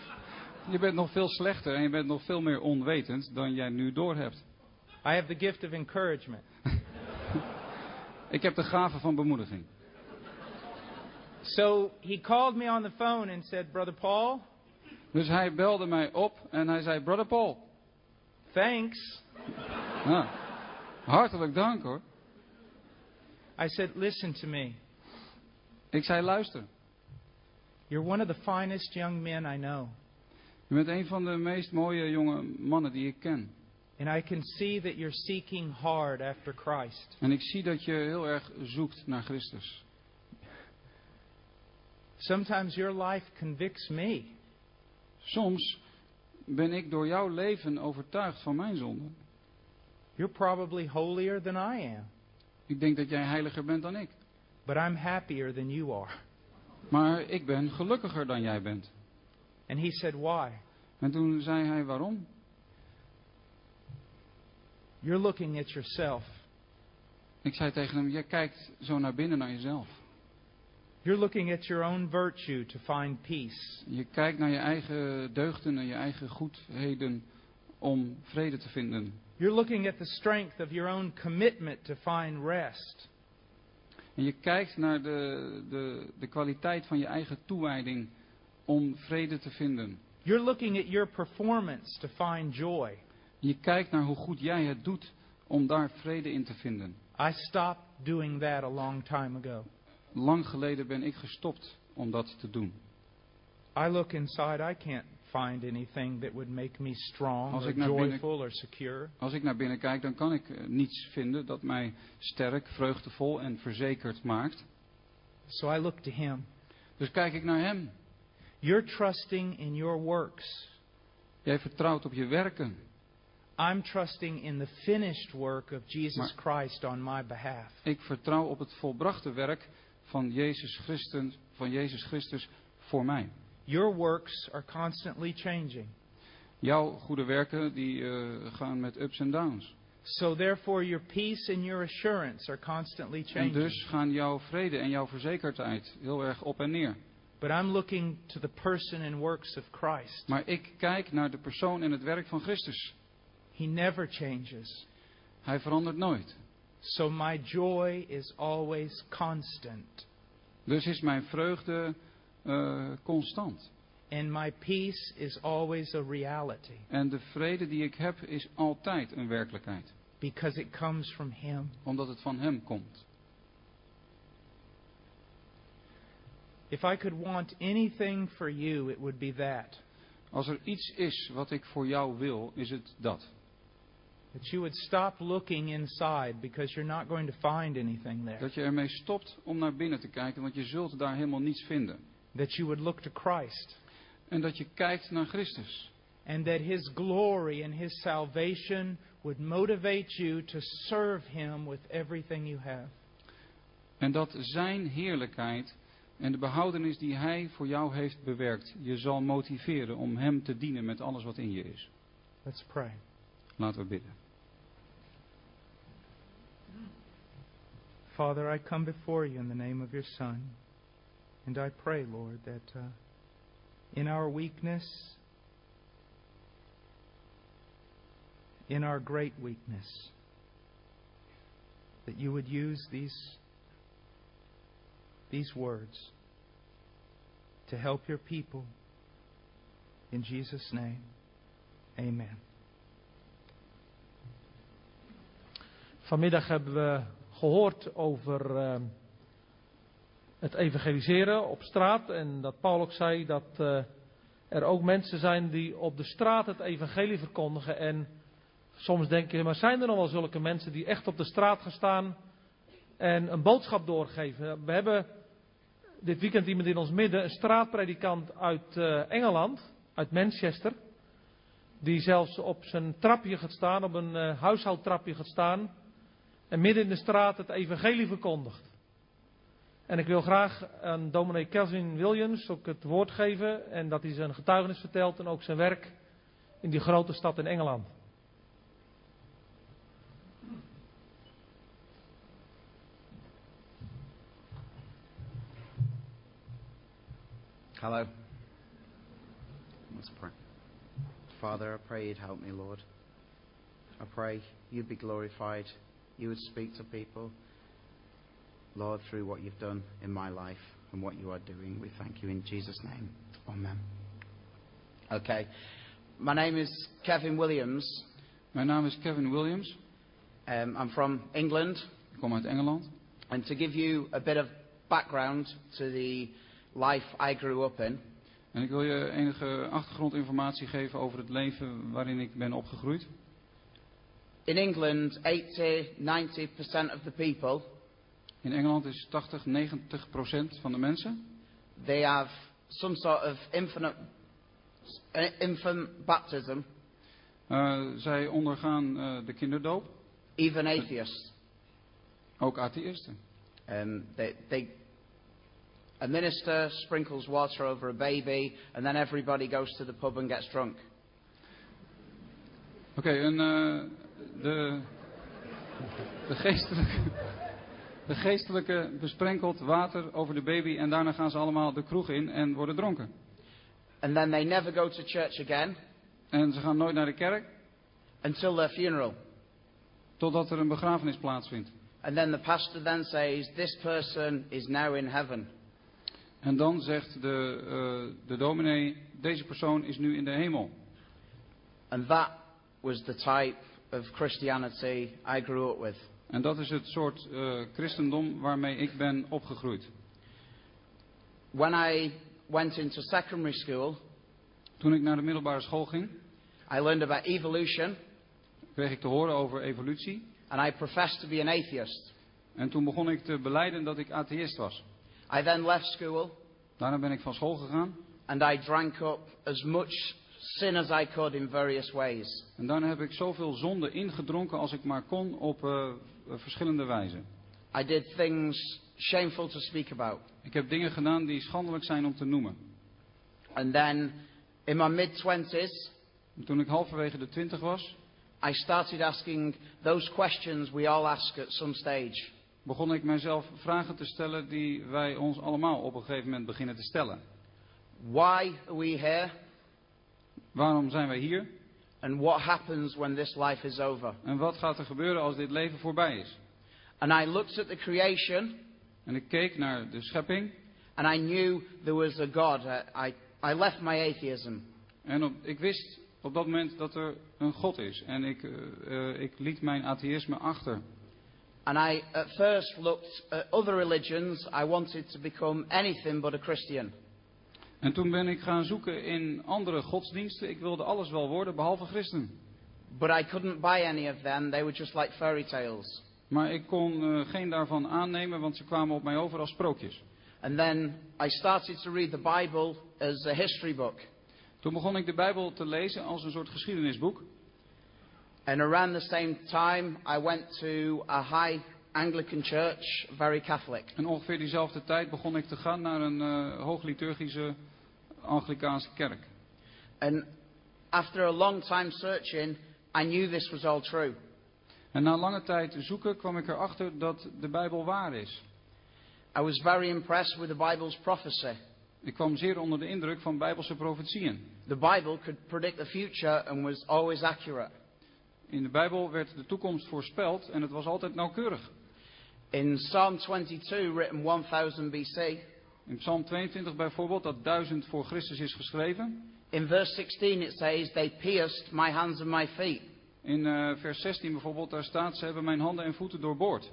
je bent nog veel slechter en je bent nog veel meer onwetend dan jij nu doorhebt. I have the gift of encouragement. Ik heb de gave van bemoediging. So he called me on the phone and said, Brother Paul, Dus hij belde mij op en hij zei, Brother Paul, thanks. nou, hartelijk dank hoor. I said, listen to me. Ik zei, luister, You're one of the finest young men I know. je bent een van de meest mooie jonge mannen die ik ken. And I can see that you're seeking hard after Christ. En ik zie dat je heel erg zoekt naar Christus. Sometimes your life convicts me. Soms ben ik door jouw leven overtuigd van mijn zonde. You're probably holier than I am. Ik denk dat jij heiliger bent dan ik. But I'm happier than you are. Maar ik ben gelukkiger dan jij bent. And he said, why? En toen zei hij, waarom? You're looking at yourself. Ik zei tegen hem, jij kijkt zo naar binnen naar jezelf. You're looking at your own virtue to find peace. Je kijkt naar je eigen deugden en je eigen goedheden om vrede te vinden. You're looking at the strength of your own commitment to find rest. En je kijkt naar de, de, de kwaliteit van je eigen toewijding om vrede te vinden. You're looking at your performance to find joy. Je kijkt naar hoe goed jij het doet om daar vrede in te vinden. I stopped doing that a long time ago. Lang geleden ben ik gestopt om dat te doen. I look inside, I can't find anything that would make me strong Als or ik naar binnen- joyful or secure. Als ik naar binnen kijk, dan kan ik eh, niets vinden dat mij sterk, vreugdevol en verzekerd maakt. So I look to Him. Dus kijk ik naar hem. You're trusting in your works. Jij vertrouwt op je werken. I'm trusting in the finished work of Jesus Maar- Christ on my behalf. Ik vertrouw op het volbrachte werk van Jezus Christus, van Jezus Christus voor mij. Your works are constantly changing. Jouw goede werken die uh, gaan met ups en downs. So therefore your peace and your assurance are constantly En changing. dus gaan jouw vrede en jouw verzekerdheid heel erg op en neer. But I'm looking to the person and works of Christ. Maar ik kijk naar de persoon en het werk van Christus. He never changes. Hij verandert nooit. So my joy is always constant. Dus is mijn vreugde uh, constant. And my peace is always a reality. En de vrede die ik heb is altijd een werkelijkheid. Because it comes from Him. Omdat het van hem komt. If I could want anything for you, it would be that. Als er iets is wat ik voor jou wil, is het dat. That you would stop looking inside because you're not going to find anything there. Dat je ermee stopt om naar binnen te kijken, want je zult daar helemaal niets vinden. That you would look to Christ. En dat je kijkt naar Christus. And that His glory and His salvation would motivate you to serve Him with everything you have. En dat zijn heerlijkheid en de behoudenis die Hij voor jou heeft bewerkt, je zal motiveren om Hem te dienen met alles wat in je is. Let's pray. Laten we bidden. Father, I come before you in the name of your Son. And I pray, Lord, that uh, in our weakness, in our great weakness, that you would use these, these words to help your people. In Jesus' name, amen. Vanmiddag hebben we gehoord over uh, het evangeliseren op straat. En dat Paul ook zei dat uh, er ook mensen zijn die op de straat het evangelie verkondigen. En soms denk je, maar zijn er nog wel zulke mensen die echt op de straat gaan staan en een boodschap doorgeven? We hebben dit weekend iemand in ons midden, een straatpredikant uit uh, Engeland, uit Manchester. Die zelfs op zijn trapje gaat staan, op een uh, huishoudtrapje gaat staan. En midden in de straat het evangelie verkondigt. En ik wil graag aan dominee Kelvin Williams ook het woord geven. En dat hij zijn getuigenis vertelt en ook zijn werk in die grote stad in Engeland. Hello. Let's pray. Father, I pray you'd help me, Lord. I pray you'd be glorified. You would speak to people, Lord, through what you've done in my life and what you are doing. We thank you in Jesus' name. Amen. Okay. My name is Kevin Williams. Mijn naam is Kevin Williams. Um, I'm from England. Ik kom uit Engeland. And to give you a bit of background to the life I grew up in. En ik wil je enige achtergrondinformatie geven over het leven waarin ik ben opgegroeid. In England, eighty, ninety percent of the people, In Engeland is tachtig, negentig procent van de mensen. they have some sort of infant, infant baptism, Uh, zij ondergaan uh, de kinderdoop. even atheists. Ook atheïsten. Um, they, they, a minister sprinkles water over a baby, and then everybody goes to the pub and gets drunk. Oké, okay, en uh, de, de, geestelijke, De geestelijke besprenkelt water over de baby en daarna gaan ze allemaal de kroeg in en worden dronken. And then they never go to church again En ze gaan nooit naar de kerk until their funeral. totdat er een begrafenis plaatsvindt. And then the pastor then says, this person is now in heaven. En dan zegt de, uh, de dominee, deze persoon is nu in de hemel. And that was the type of Christianity I grew up with. En dat is het soort uh, christendom waarmee ik ben opgegroeid. When I went into secondary school, Toen ik naar de middelbare school ging, I learned about evolution, kreeg ik te horen over evolutie. and I professed to be an atheist. En toen begon ik te belijden dat ik atheïst was. I then left school, Daarna ben ik van school gegaan. and I drank up as much sin as I could in various ways. En daarna heb ik zoveel zonde ingedronken als ik maar kon op uh, verschillende wijzen. I did things shameful to speak about. Ik heb dingen gedaan die schandelijk zijn om te noemen. And then, in my mid-twenties, En toen ik halverwege de twintig was, I started asking those questions we all ask at some stage. begon ik mijzelf vragen te stellen die wij ons allemaal op een gegeven moment beginnen te stellen. Why are we here? Waarom zijn wij hier? And what happens when this life is over? En wat gaat er gebeuren als dit leven voorbij is? And I looked at the creation, En ik keek naar de schepping. and I knew there was a God. I, I, I left my atheism. En op, ik wist op dat moment dat er een God is. En ik, uh, uh, ik liet mijn atheïsme achter. And I at first looked at other religions. I wanted to become anything but a Christian. En toen ben ik gaan zoeken in andere godsdiensten. Ik wilde alles wel worden, behalve christen. But I couldn't buy any of them. They were just like fairy tales. Maar ik kon uh, geen daarvan aannemen, want ze kwamen op mij over als sprookjes. And then I started to read the Bible as a history book. Toen begon ik de Bijbel te lezen als een soort geschiedenisboek. And around the same time, I went to a high Anglican church, very Catholic. En ongeveer diezelfde tijd begon ik te gaan naar een uh, hoogliturgische Anglikaanse kerk. And after a long time searching, I knew this was all true. En na lange tijd zoeken kwam ik erachter dat de Bijbel waar is. I was very impressed with the Bible's prophecy. Ik kwam zeer onder de indruk van Bijbelse profetieën. The Bible could predict the future and was always accurate. In de Bijbel werd de toekomst voorspeld en het was altijd nauwkeurig. In Psalm twenty-two, written one thousand B C, In Psalm tweeëntwintig bijvoorbeeld, dat duizend voor Christus is geschreven. in verse sixteen it says, they pierced my hands and my feet. In uh, vers zestien bijvoorbeeld, daar staat, ze hebben mijn handen en voeten doorboord.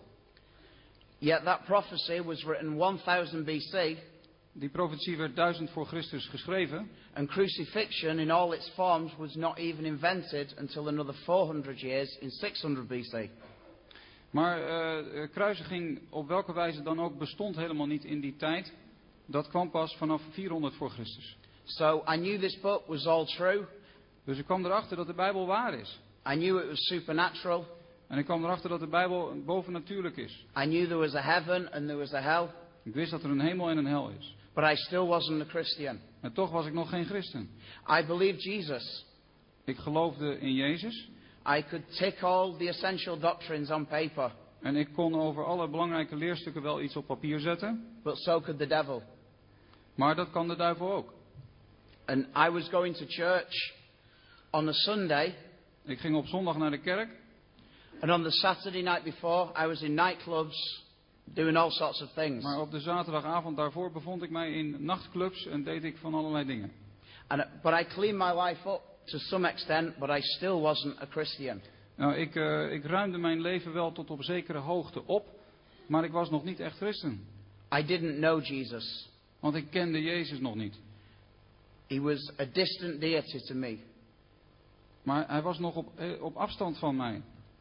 Yet that prophecy was written one thousand B C, Die profetie werd duizend voor Christus geschreven. and crucifixion in all its forms was not even invented until another four hundred years in six hundred B C. Maar uh, kruisiging op welke wijze dan ook bestond helemaal niet in die tijd. Dat kwam pas vanaf vierhonderd voor Christus. So I knew this book was all true. Dus ik kwam erachter dat de Bijbel waar is. I knew it was supernatural. En ik kwam erachter dat de Bijbel bovennatuurlijk is. I knew there was a heaven and there was a hell. Ik wist dat er een hemel en een hel is. But I still wasn't a Christian. En toch was ik nog geen christen. I believed Jesus. Ik geloofde in Jezus. I could tick all the essential doctrines on paper. En ik kon over alle belangrijke leerstukken wel iets op papier zetten. But so could the devil. Maar dat kan de duivel ook. And I was going to church on a Sunday. Ik ging op zondag naar de kerk. And on the Saturday night before, I was in nightclubs doing all sorts of things. Maar op de zaterdagavond daarvoor bevond ik mij in nachtclubs en deed ik van allerlei dingen. And, but I cleaned my life up to some extent, but I still wasn't a Christian. Nou, ik, uh, ik ruimde mijn leven wel tot op zekere hoogte op, maar ik was nog niet echt christen. I didn't know Jesus. Want ik kende Jezus nog niet. He was a distant deity to me. Maar hij was nog op, op afstand van mij.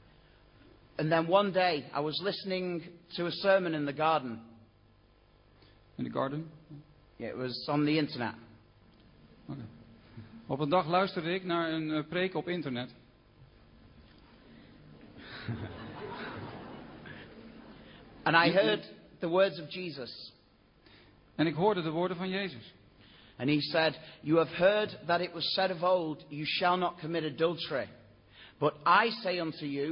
And then one day, I was listening to a sermon in the garden. In the garden? Yeah, it was on the internet. Okay. Op een dag luisterde ik naar een uh, preek op internet. And I heard the words of Jesus. En ik hoorde de woorden van Jezus. And he said, you have heard that it was said of old, you shall not commit adultery. But I say unto you,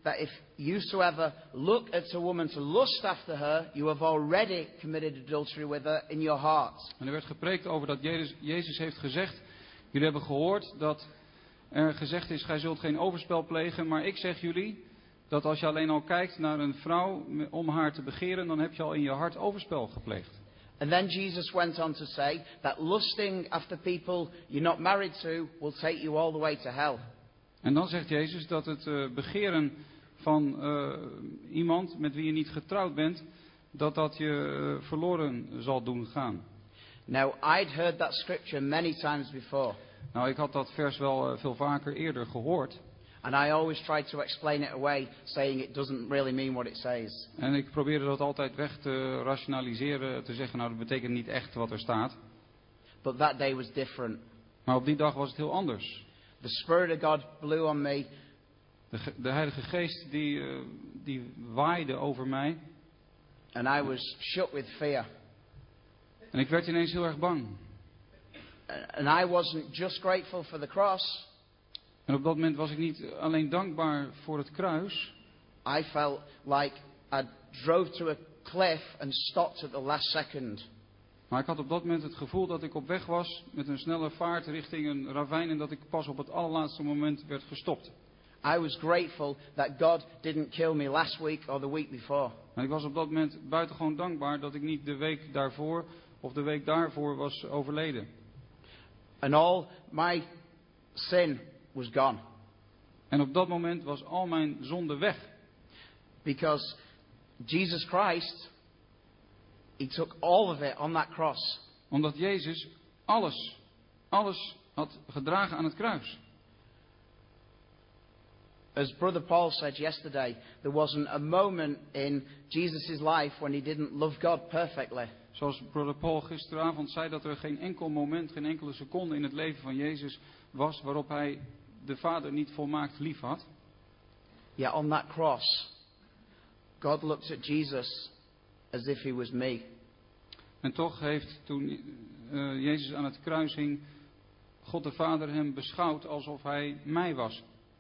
that if whosoever look at a woman to lust after her, you have already committed adultery with her in your heart. En er werd gepreekt over dat Jezus, Jezus heeft gezegd, jullie hebben gehoord dat er gezegd is, gij zult geen overspel plegen, maar ik zeg jullie dat als je alleen al kijkt naar een vrouw om haar te begeren, dan heb je al in je hart overspel gepleegd. And then Jesus went on to say that lusting after people you're not married to will take you all the way to hell. En dan zegt Jezus dat het uh, begeren van uh, iemand met wie je niet getrouwd bent, dat dat je uh, verloren zal doen gaan. Now, I'd heard that scripture many times before. Nou, ik had dat vers wel uh, veel vaker eerder gehoord. And I always tried to explain it away, saying it doesn't really mean what it says. En ik probeerde dat altijd weg te rationaliseren, te zeggen, nou dat betekent niet echt wat er staat. But that day was different. Maar op die dag was het heel anders. The Spirit of God blew on me. De, de Heilige Geest die, uh, die waaide over mij. And I was shook with fear. En ik werd ineens heel erg bang. And I wasn't just grateful for the cross. En op dat moment was ik niet alleen dankbaar voor het kruis. I felt like I drove to a cliff and stopped at the last second. Maar ik had op dat moment het gevoel dat ik op weg was met een snelle vaart richting een ravijn en dat ik pas op het allerlaatste moment werd gestopt. I was grateful that God didn't kill me last week or the week before. En ik was op dat moment buitengewoon dankbaar dat ik niet de week daarvoor of de week daarvoor was overleden. And all my sin was gone. En op dat moment was al mijn zonde weg. Because Jesus Christ, He took all of it on that cross. Omdat Jezus alles, alles had gedragen aan het kruis. As Brother Paul said yesterday, there wasn't a moment in Jesus' life when he didn't love God perfectly. Zoals Brother Paul gisteravond zei, dat er geen enkel moment, geen enkele seconde in het leven van Jezus was waarop hij de Vader niet volmaakt lief had. Yet on that cross, God looked at Jesus as if he was me. En toch heeft toen uh, Jezus aan het kruis hing, God de Vader hem beschouwd alsof hij mij was.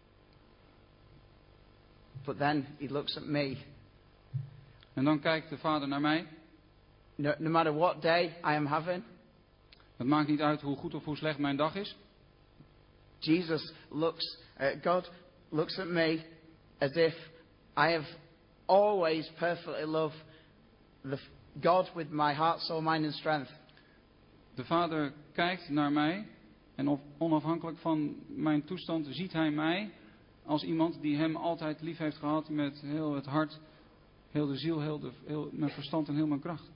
But then he looks at me. En dan kijkt de Vader naar mij. No, no matter what day I am having. Het maakt niet uit hoe goed of hoe slecht mijn dag is. Jesus looks, uh, God looks at me as if I have always perfectly loved the God with my heart, soul, mind and strength. De Vader kijkt naar mij en onafhankelijk van mijn toestand ziet hij mij als iemand die hem altijd lief heeft gehad met heel het hart, heel de ziel, heel, de, heel mijn verstand en heel mijn kracht.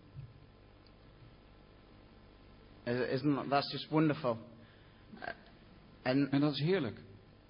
Isn't that's just wonderful? And, en dat is heerlijk.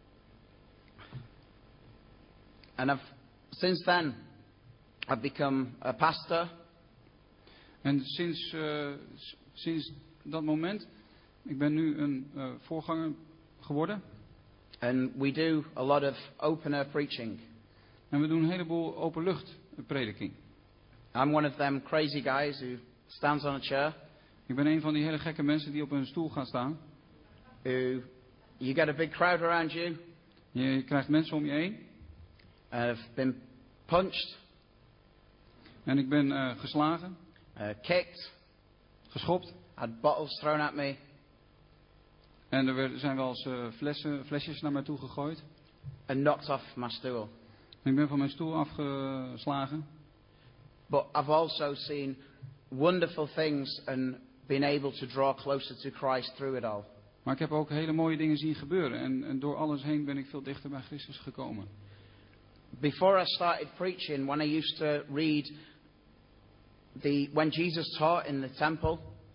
And I've, since then, I've become a pastor. En sinds, uh, sinds dat moment, ik ben nu een uh, voorganger geworden. And we do a lot of open air preaching. En we doen een heleboel openlucht prediking. I'm one of them crazy guys who stands on a chair. Ik ben een van die hele gekke mensen die op een stoel gaan staan. Who, you get a big crowd around you. Je, je krijgt mensen om je heen. I've been punched. En ik ben uh, geslagen. Uh, kicked. Geschopt. Had bottles thrown at me. En er werd, zijn wel eens uh, flessen, flesjes naar mij toe gegooid. And knocked off my stool. En ik ben van mijn stoel afgeslagen. But I've also seen wonderful things and been able to draw closer to Christ through it all. Maar ik heb ook hele mooie dingen zien gebeuren. En, en door alles heen ben ik veel dichter bij Christus gekomen. Before I started preaching, when I used to read the when Jesus taught in the temple.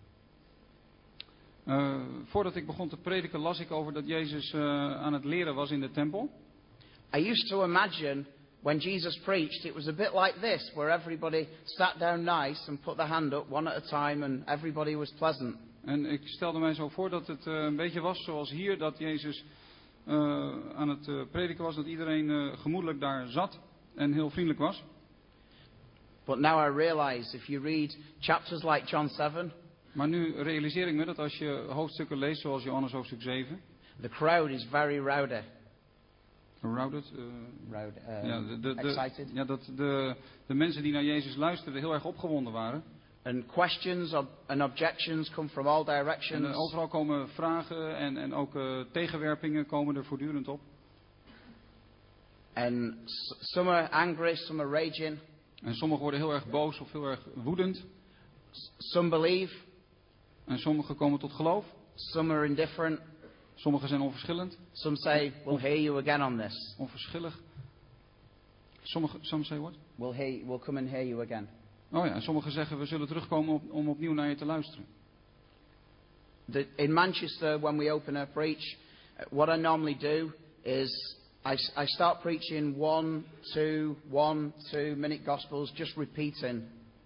Uh, voordat ik begon te prediken las ik over dat Jezus uh, aan het leren was in de tempel. I used to imagine when Jesus preached, it was a bit like this, where everybody sat down nice and put their hand up one at a time and everybody was pleasant. En ik stelde mij zo voor dat het uh, een beetje was zoals hier, dat Jezus uh, aan het uh, prediken was, dat iedereen uh, gemoedelijk daar zat en heel vriendelijk was. But now I realize, if you read chapters like John seven, maar nu realiseer ik me dat als je hoofdstukken leest, zoals Johannes hoofdstuk zeven, the crowd is very rowdy. Aroused, uh, Road, uh, ja, de, de, de, excited. ja, dat de, de mensen die naar Jezus luisterden heel erg opgewonden waren. And questions ob- and objections come from all En directions. uh, overal komen vragen en, en ook uh, tegenwerpingen komen er voortdurend op. And s- some are angry, some are raging. En sommigen worden heel erg boos of heel erg woedend. S- Some believe, En sommigen komen tot geloof. some are indifferent. Sommigen zijn onverschillend, Some say, we'll hear you again on this. onverschillig. Sommigen, some say what? We'll, hear, we'll come and hear you again. Oh ja, en sommigen zeggen we zullen terugkomen op, om opnieuw naar je te luisteren. The, in Manchester, when we open a preach, uh, what I normally do is I, s- I start preaching one, two, one, two minute gospels, just repeating.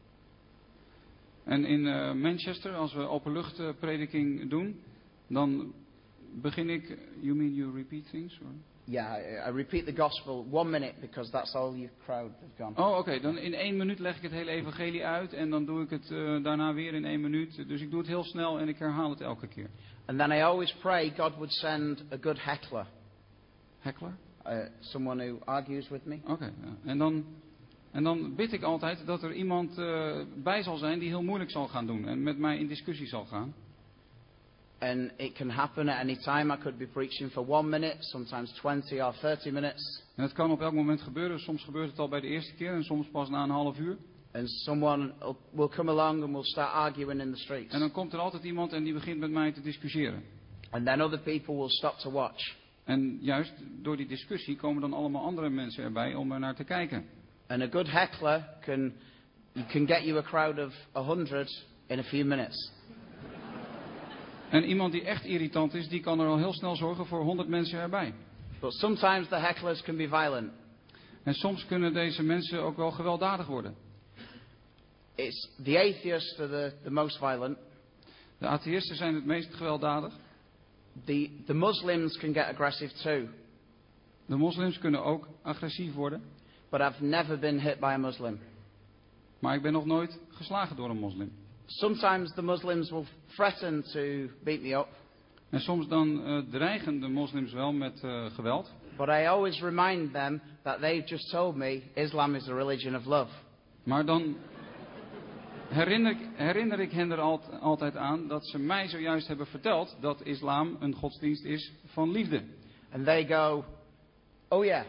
En in uh, Manchester, als we openluchtprediking doen, dan begin ik. You mean you repeat things? Or? Yeah, I, I repeat the gospel one minute because that's all your crowd have gone. Oh, oké. Okay. Dan in één minuut leg ik het hele evangelie uit en dan doe ik het uh, daarna weer in één minuut. Dus ik doe het heel snel en ik herhaal het elke keer. And then I always pray God would send a good heckler, Heckler? uh, someone who argues with me. Oké. Okay, ja. En dan. En dan bid ik altijd dat er iemand uh, bij zal zijn die heel moeilijk zal gaan doen en met mij in discussie zal gaan. And it can happen at any time. I could be preaching for one minute, sometimes twenty or thirty minutes. En het kan op elk moment gebeuren. Soms gebeurt het al bij de eerste keer en soms pas na een half uur. And someone will- will come along and will start arguing in the streets. En dan komt er altijd iemand en die begint met mij te discussiëren. And then other people will stop to watch. En juist door die discussie komen dan allemaal andere mensen erbij om er naar te kijken. And a good heckler can, you can get you a crowd of a hundred in a few minutes. En iemand die echt irritant is, die kan er al heel snel zorgen voor honderd mensen erbij. But sometimes the hecklers can be violent. En soms kunnen deze mensen ook wel gewelddadig worden. It's the atheists are the, the most violent. De atheïsten zijn het meest gewelddadig. The, the Muslims can get aggressive too. De moslims kunnen ook agressief worden. But I've never been hit by a Muslim. Maar ik ben nog nooit geslagen door een moslim. Sometimes the Muslims will threaten to beat me up. En soms dan uh, dreigen de moslims wel met uh, geweld. But I always remind them that they've just told me Islam is a religion of love. Maar dan herinner, ik- herinner ik hen er alt- altijd aan dat ze mij zojuist hebben verteld dat islam een godsdienst is van liefde. And they go, oh yeah.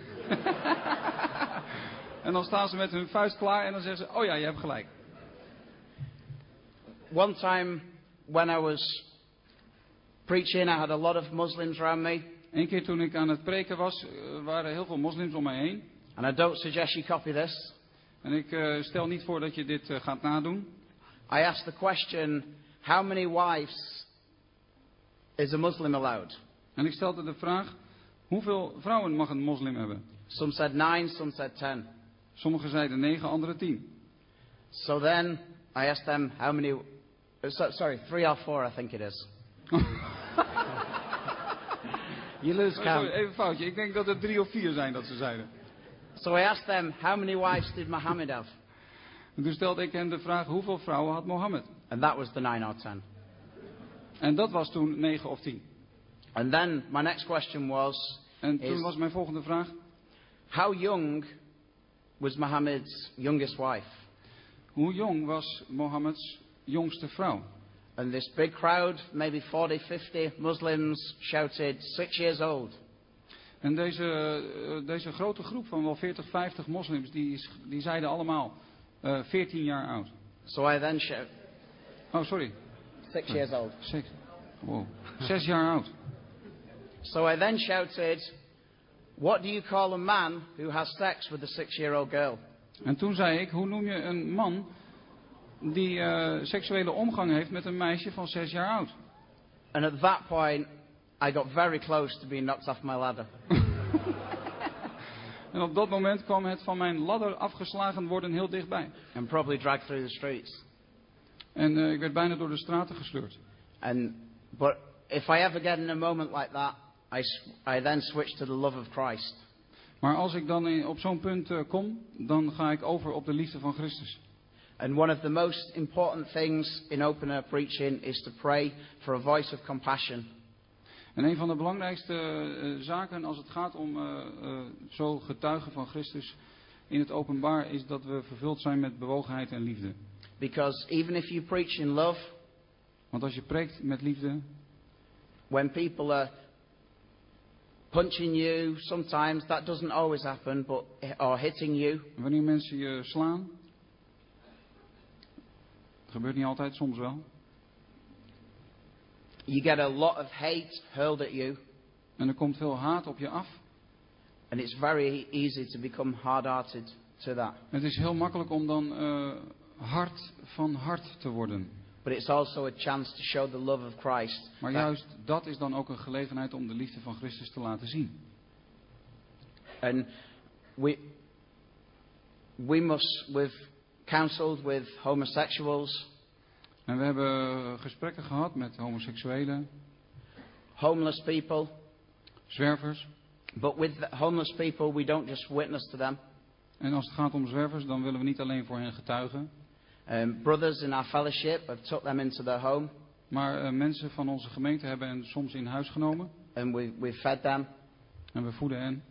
En dan staan ze met hun vuist klaar en dan zeggen ze, oh ja, je hebt gelijk. One time when I was preaching, I had a lot of Muslims around me. Eén keer toen ik aan het preken was, uh, waren heel veel moslims om mij heen. And I don't suggest you copy this. En ik uh, stel niet voor dat je dit uh, gaat nadoen. I asked the question, how many wives is a Muslim allowed? En ik stelde de vraag, hoeveel vrouwen mag een moslim hebben? Some said nine, some said ten. Sommigen zeiden negen, anderen tien. So then I asked them how many, uh, so, sorry, three or four I think it is. You lose Oh, count. sorry, even een foutje. Ik denk dat het drie of vier zijn dat ze zeiden. So I asked them, how many wives did Muhammad have? En toen stelde ik hen de vraag, hoeveel vrouwen had Mohammed? And that was the nine or ten. En dat was toen negen of tien. And then my next question was, En toen Is- was mijn volgende vraag, how young was Muhammad's youngest wife? hoe jong was Mohammeds jongste vrouw? And this big crowd, maybe forty, fifty Muslims, shouted, six years old. En deze, eh, deze grote groep van wel veertig, vijftig moslims, die, is- die zeiden allemaal eh, veertien jaar oud. So I then shouted, Oh, sorry. six years old. Zes. Wow. Zes jaar oud. So I then shouted, what do you call a man who has sex with a six-year-old girl? En toen zei ik, hoe noem je een man die eh, seksuele omgang heeft met een meisje van zes jaar oud? And at that point, I got very close to being knocked off my ladder. En op dat moment kwam het van mijn ladder afgeslagen worden heel dichtbij. And probably dragged through the streets. En eh, ik werd bijna door de straten gesleurd. And, but if I ever get in a moment like that, I, s- I then switch to the love of Christ. Maar als ik dan in- op zo'n punt eh, kom, dan ga ik over op de liefde van Christus. And one of the most important things in open air preaching is to pray for a voice of compassion. En een van de belangrijkste uh, zaken als het gaat om uh, uh, zo getuigen van Christus in het openbaar is dat we vervuld zijn met bewogenheid en liefde. Because even if you preach in love, Want als je preekt met liefde, when people are punching you, sometimes that doesn't always happen, but or hitting you, wanneer mensen je slaan, dat gebeurt niet altijd, soms wel. you get a lot of hate hurled at you, En er komt veel haat op je af. and it's very easy to become hard-hearted to that. Het is heel makkelijk om dan uh, hard van hart te worden. But it's also a chance to show the love of Christ. Maar juist dat is dan ook een gelegenheid om de liefde van Christus te laten zien. And we we must, we've counseled with homosexuals, En we hebben gesprekken gehad met homoseksuelen, homeless people, zwervers. but with the homeless people we don't just witness to them. En als het gaat om zwervers, dan willen we niet alleen voor hen getuigen. Um, brothers in our fellowship have took them into their home, Maar uh, mensen van onze gemeente hebben hen soms in huis genomen. and we we fed them. En we voeden hen.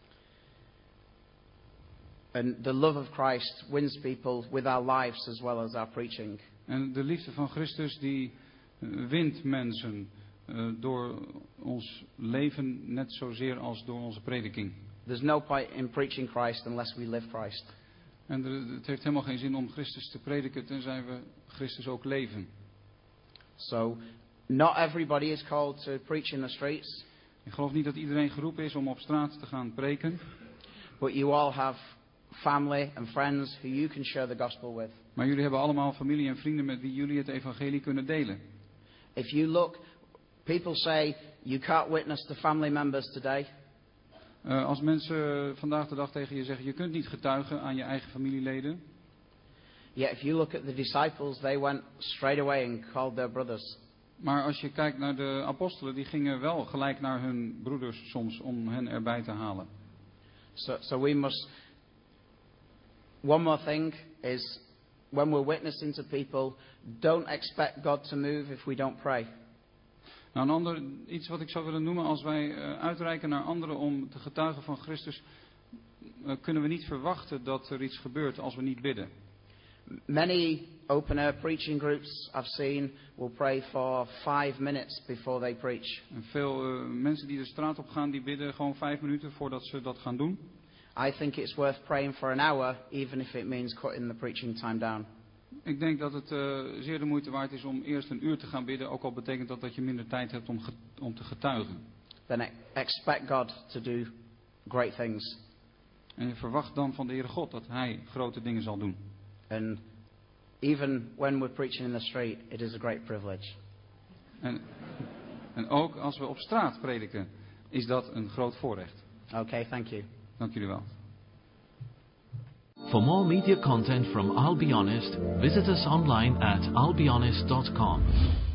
And the love of Christ wins people with our lives as well as our preaching. En de liefde van Christus die uh, wint mensen uh, door ons leven net zozeer als door onze prediking. There's no point in preaching Christ unless we live Christ. En er, het heeft helemaal geen zin om Christus te prediken tenzij we Christus ook leven. So, not everybody is called to preach in the streets, Ik geloof niet dat iedereen geroepen is om op straat te gaan preken. but you all have family and friends who you can share the gospel with. Maar jullie hebben allemaal familie en vrienden met wie jullie het evangelie kunnen delen. If you look, people say you can't witness to family members today. Uh, als mensen vandaag de dag tegen je zeggen, je kunt niet getuigen aan je eigen familieleden. Yet if you look at the disciples, they went straight away and called their brothers. Maar als je kijkt naar de apostelen, die gingen wel gelijk naar hun broeders soms om hen erbij te halen. So, so we must. One more thing is, when we're witnessing to people, don't expect God to move if we don't pray. Nou, een ander, iets wat ik zou willen noemen, als wij uh, uitreiken naar anderen om te getuigen van Christus, uh, kunnen we niet verwachten dat er iets gebeurt als we niet bidden. Many open-air preaching groups I've seen will pray for five minutes before they preach. En veel uh, mensen die de straat op gaan, die bidden gewoon vijf minuten voordat ze dat gaan doen. I think it's worth praying for an hour, even if it means cutting the preaching time down. Ik denk dat het uh, zeer de moeite waard is om eerst een uur te gaan bidden, ook al betekent dat dat je minder tijd hebt om, ge- om te getuigen. Then e- expect God to do great things. En je verwacht dan van de Heere God dat Hij grote dingen zal doen. And even when we're preaching in the street, it is a great privilege. En, en ook als we op straat prediken, is dat een groot voorrecht. Okay, thank you. Dank jullie wel. For more media content from I'll Be Honest, visit us online at I'll Be Honest dot com.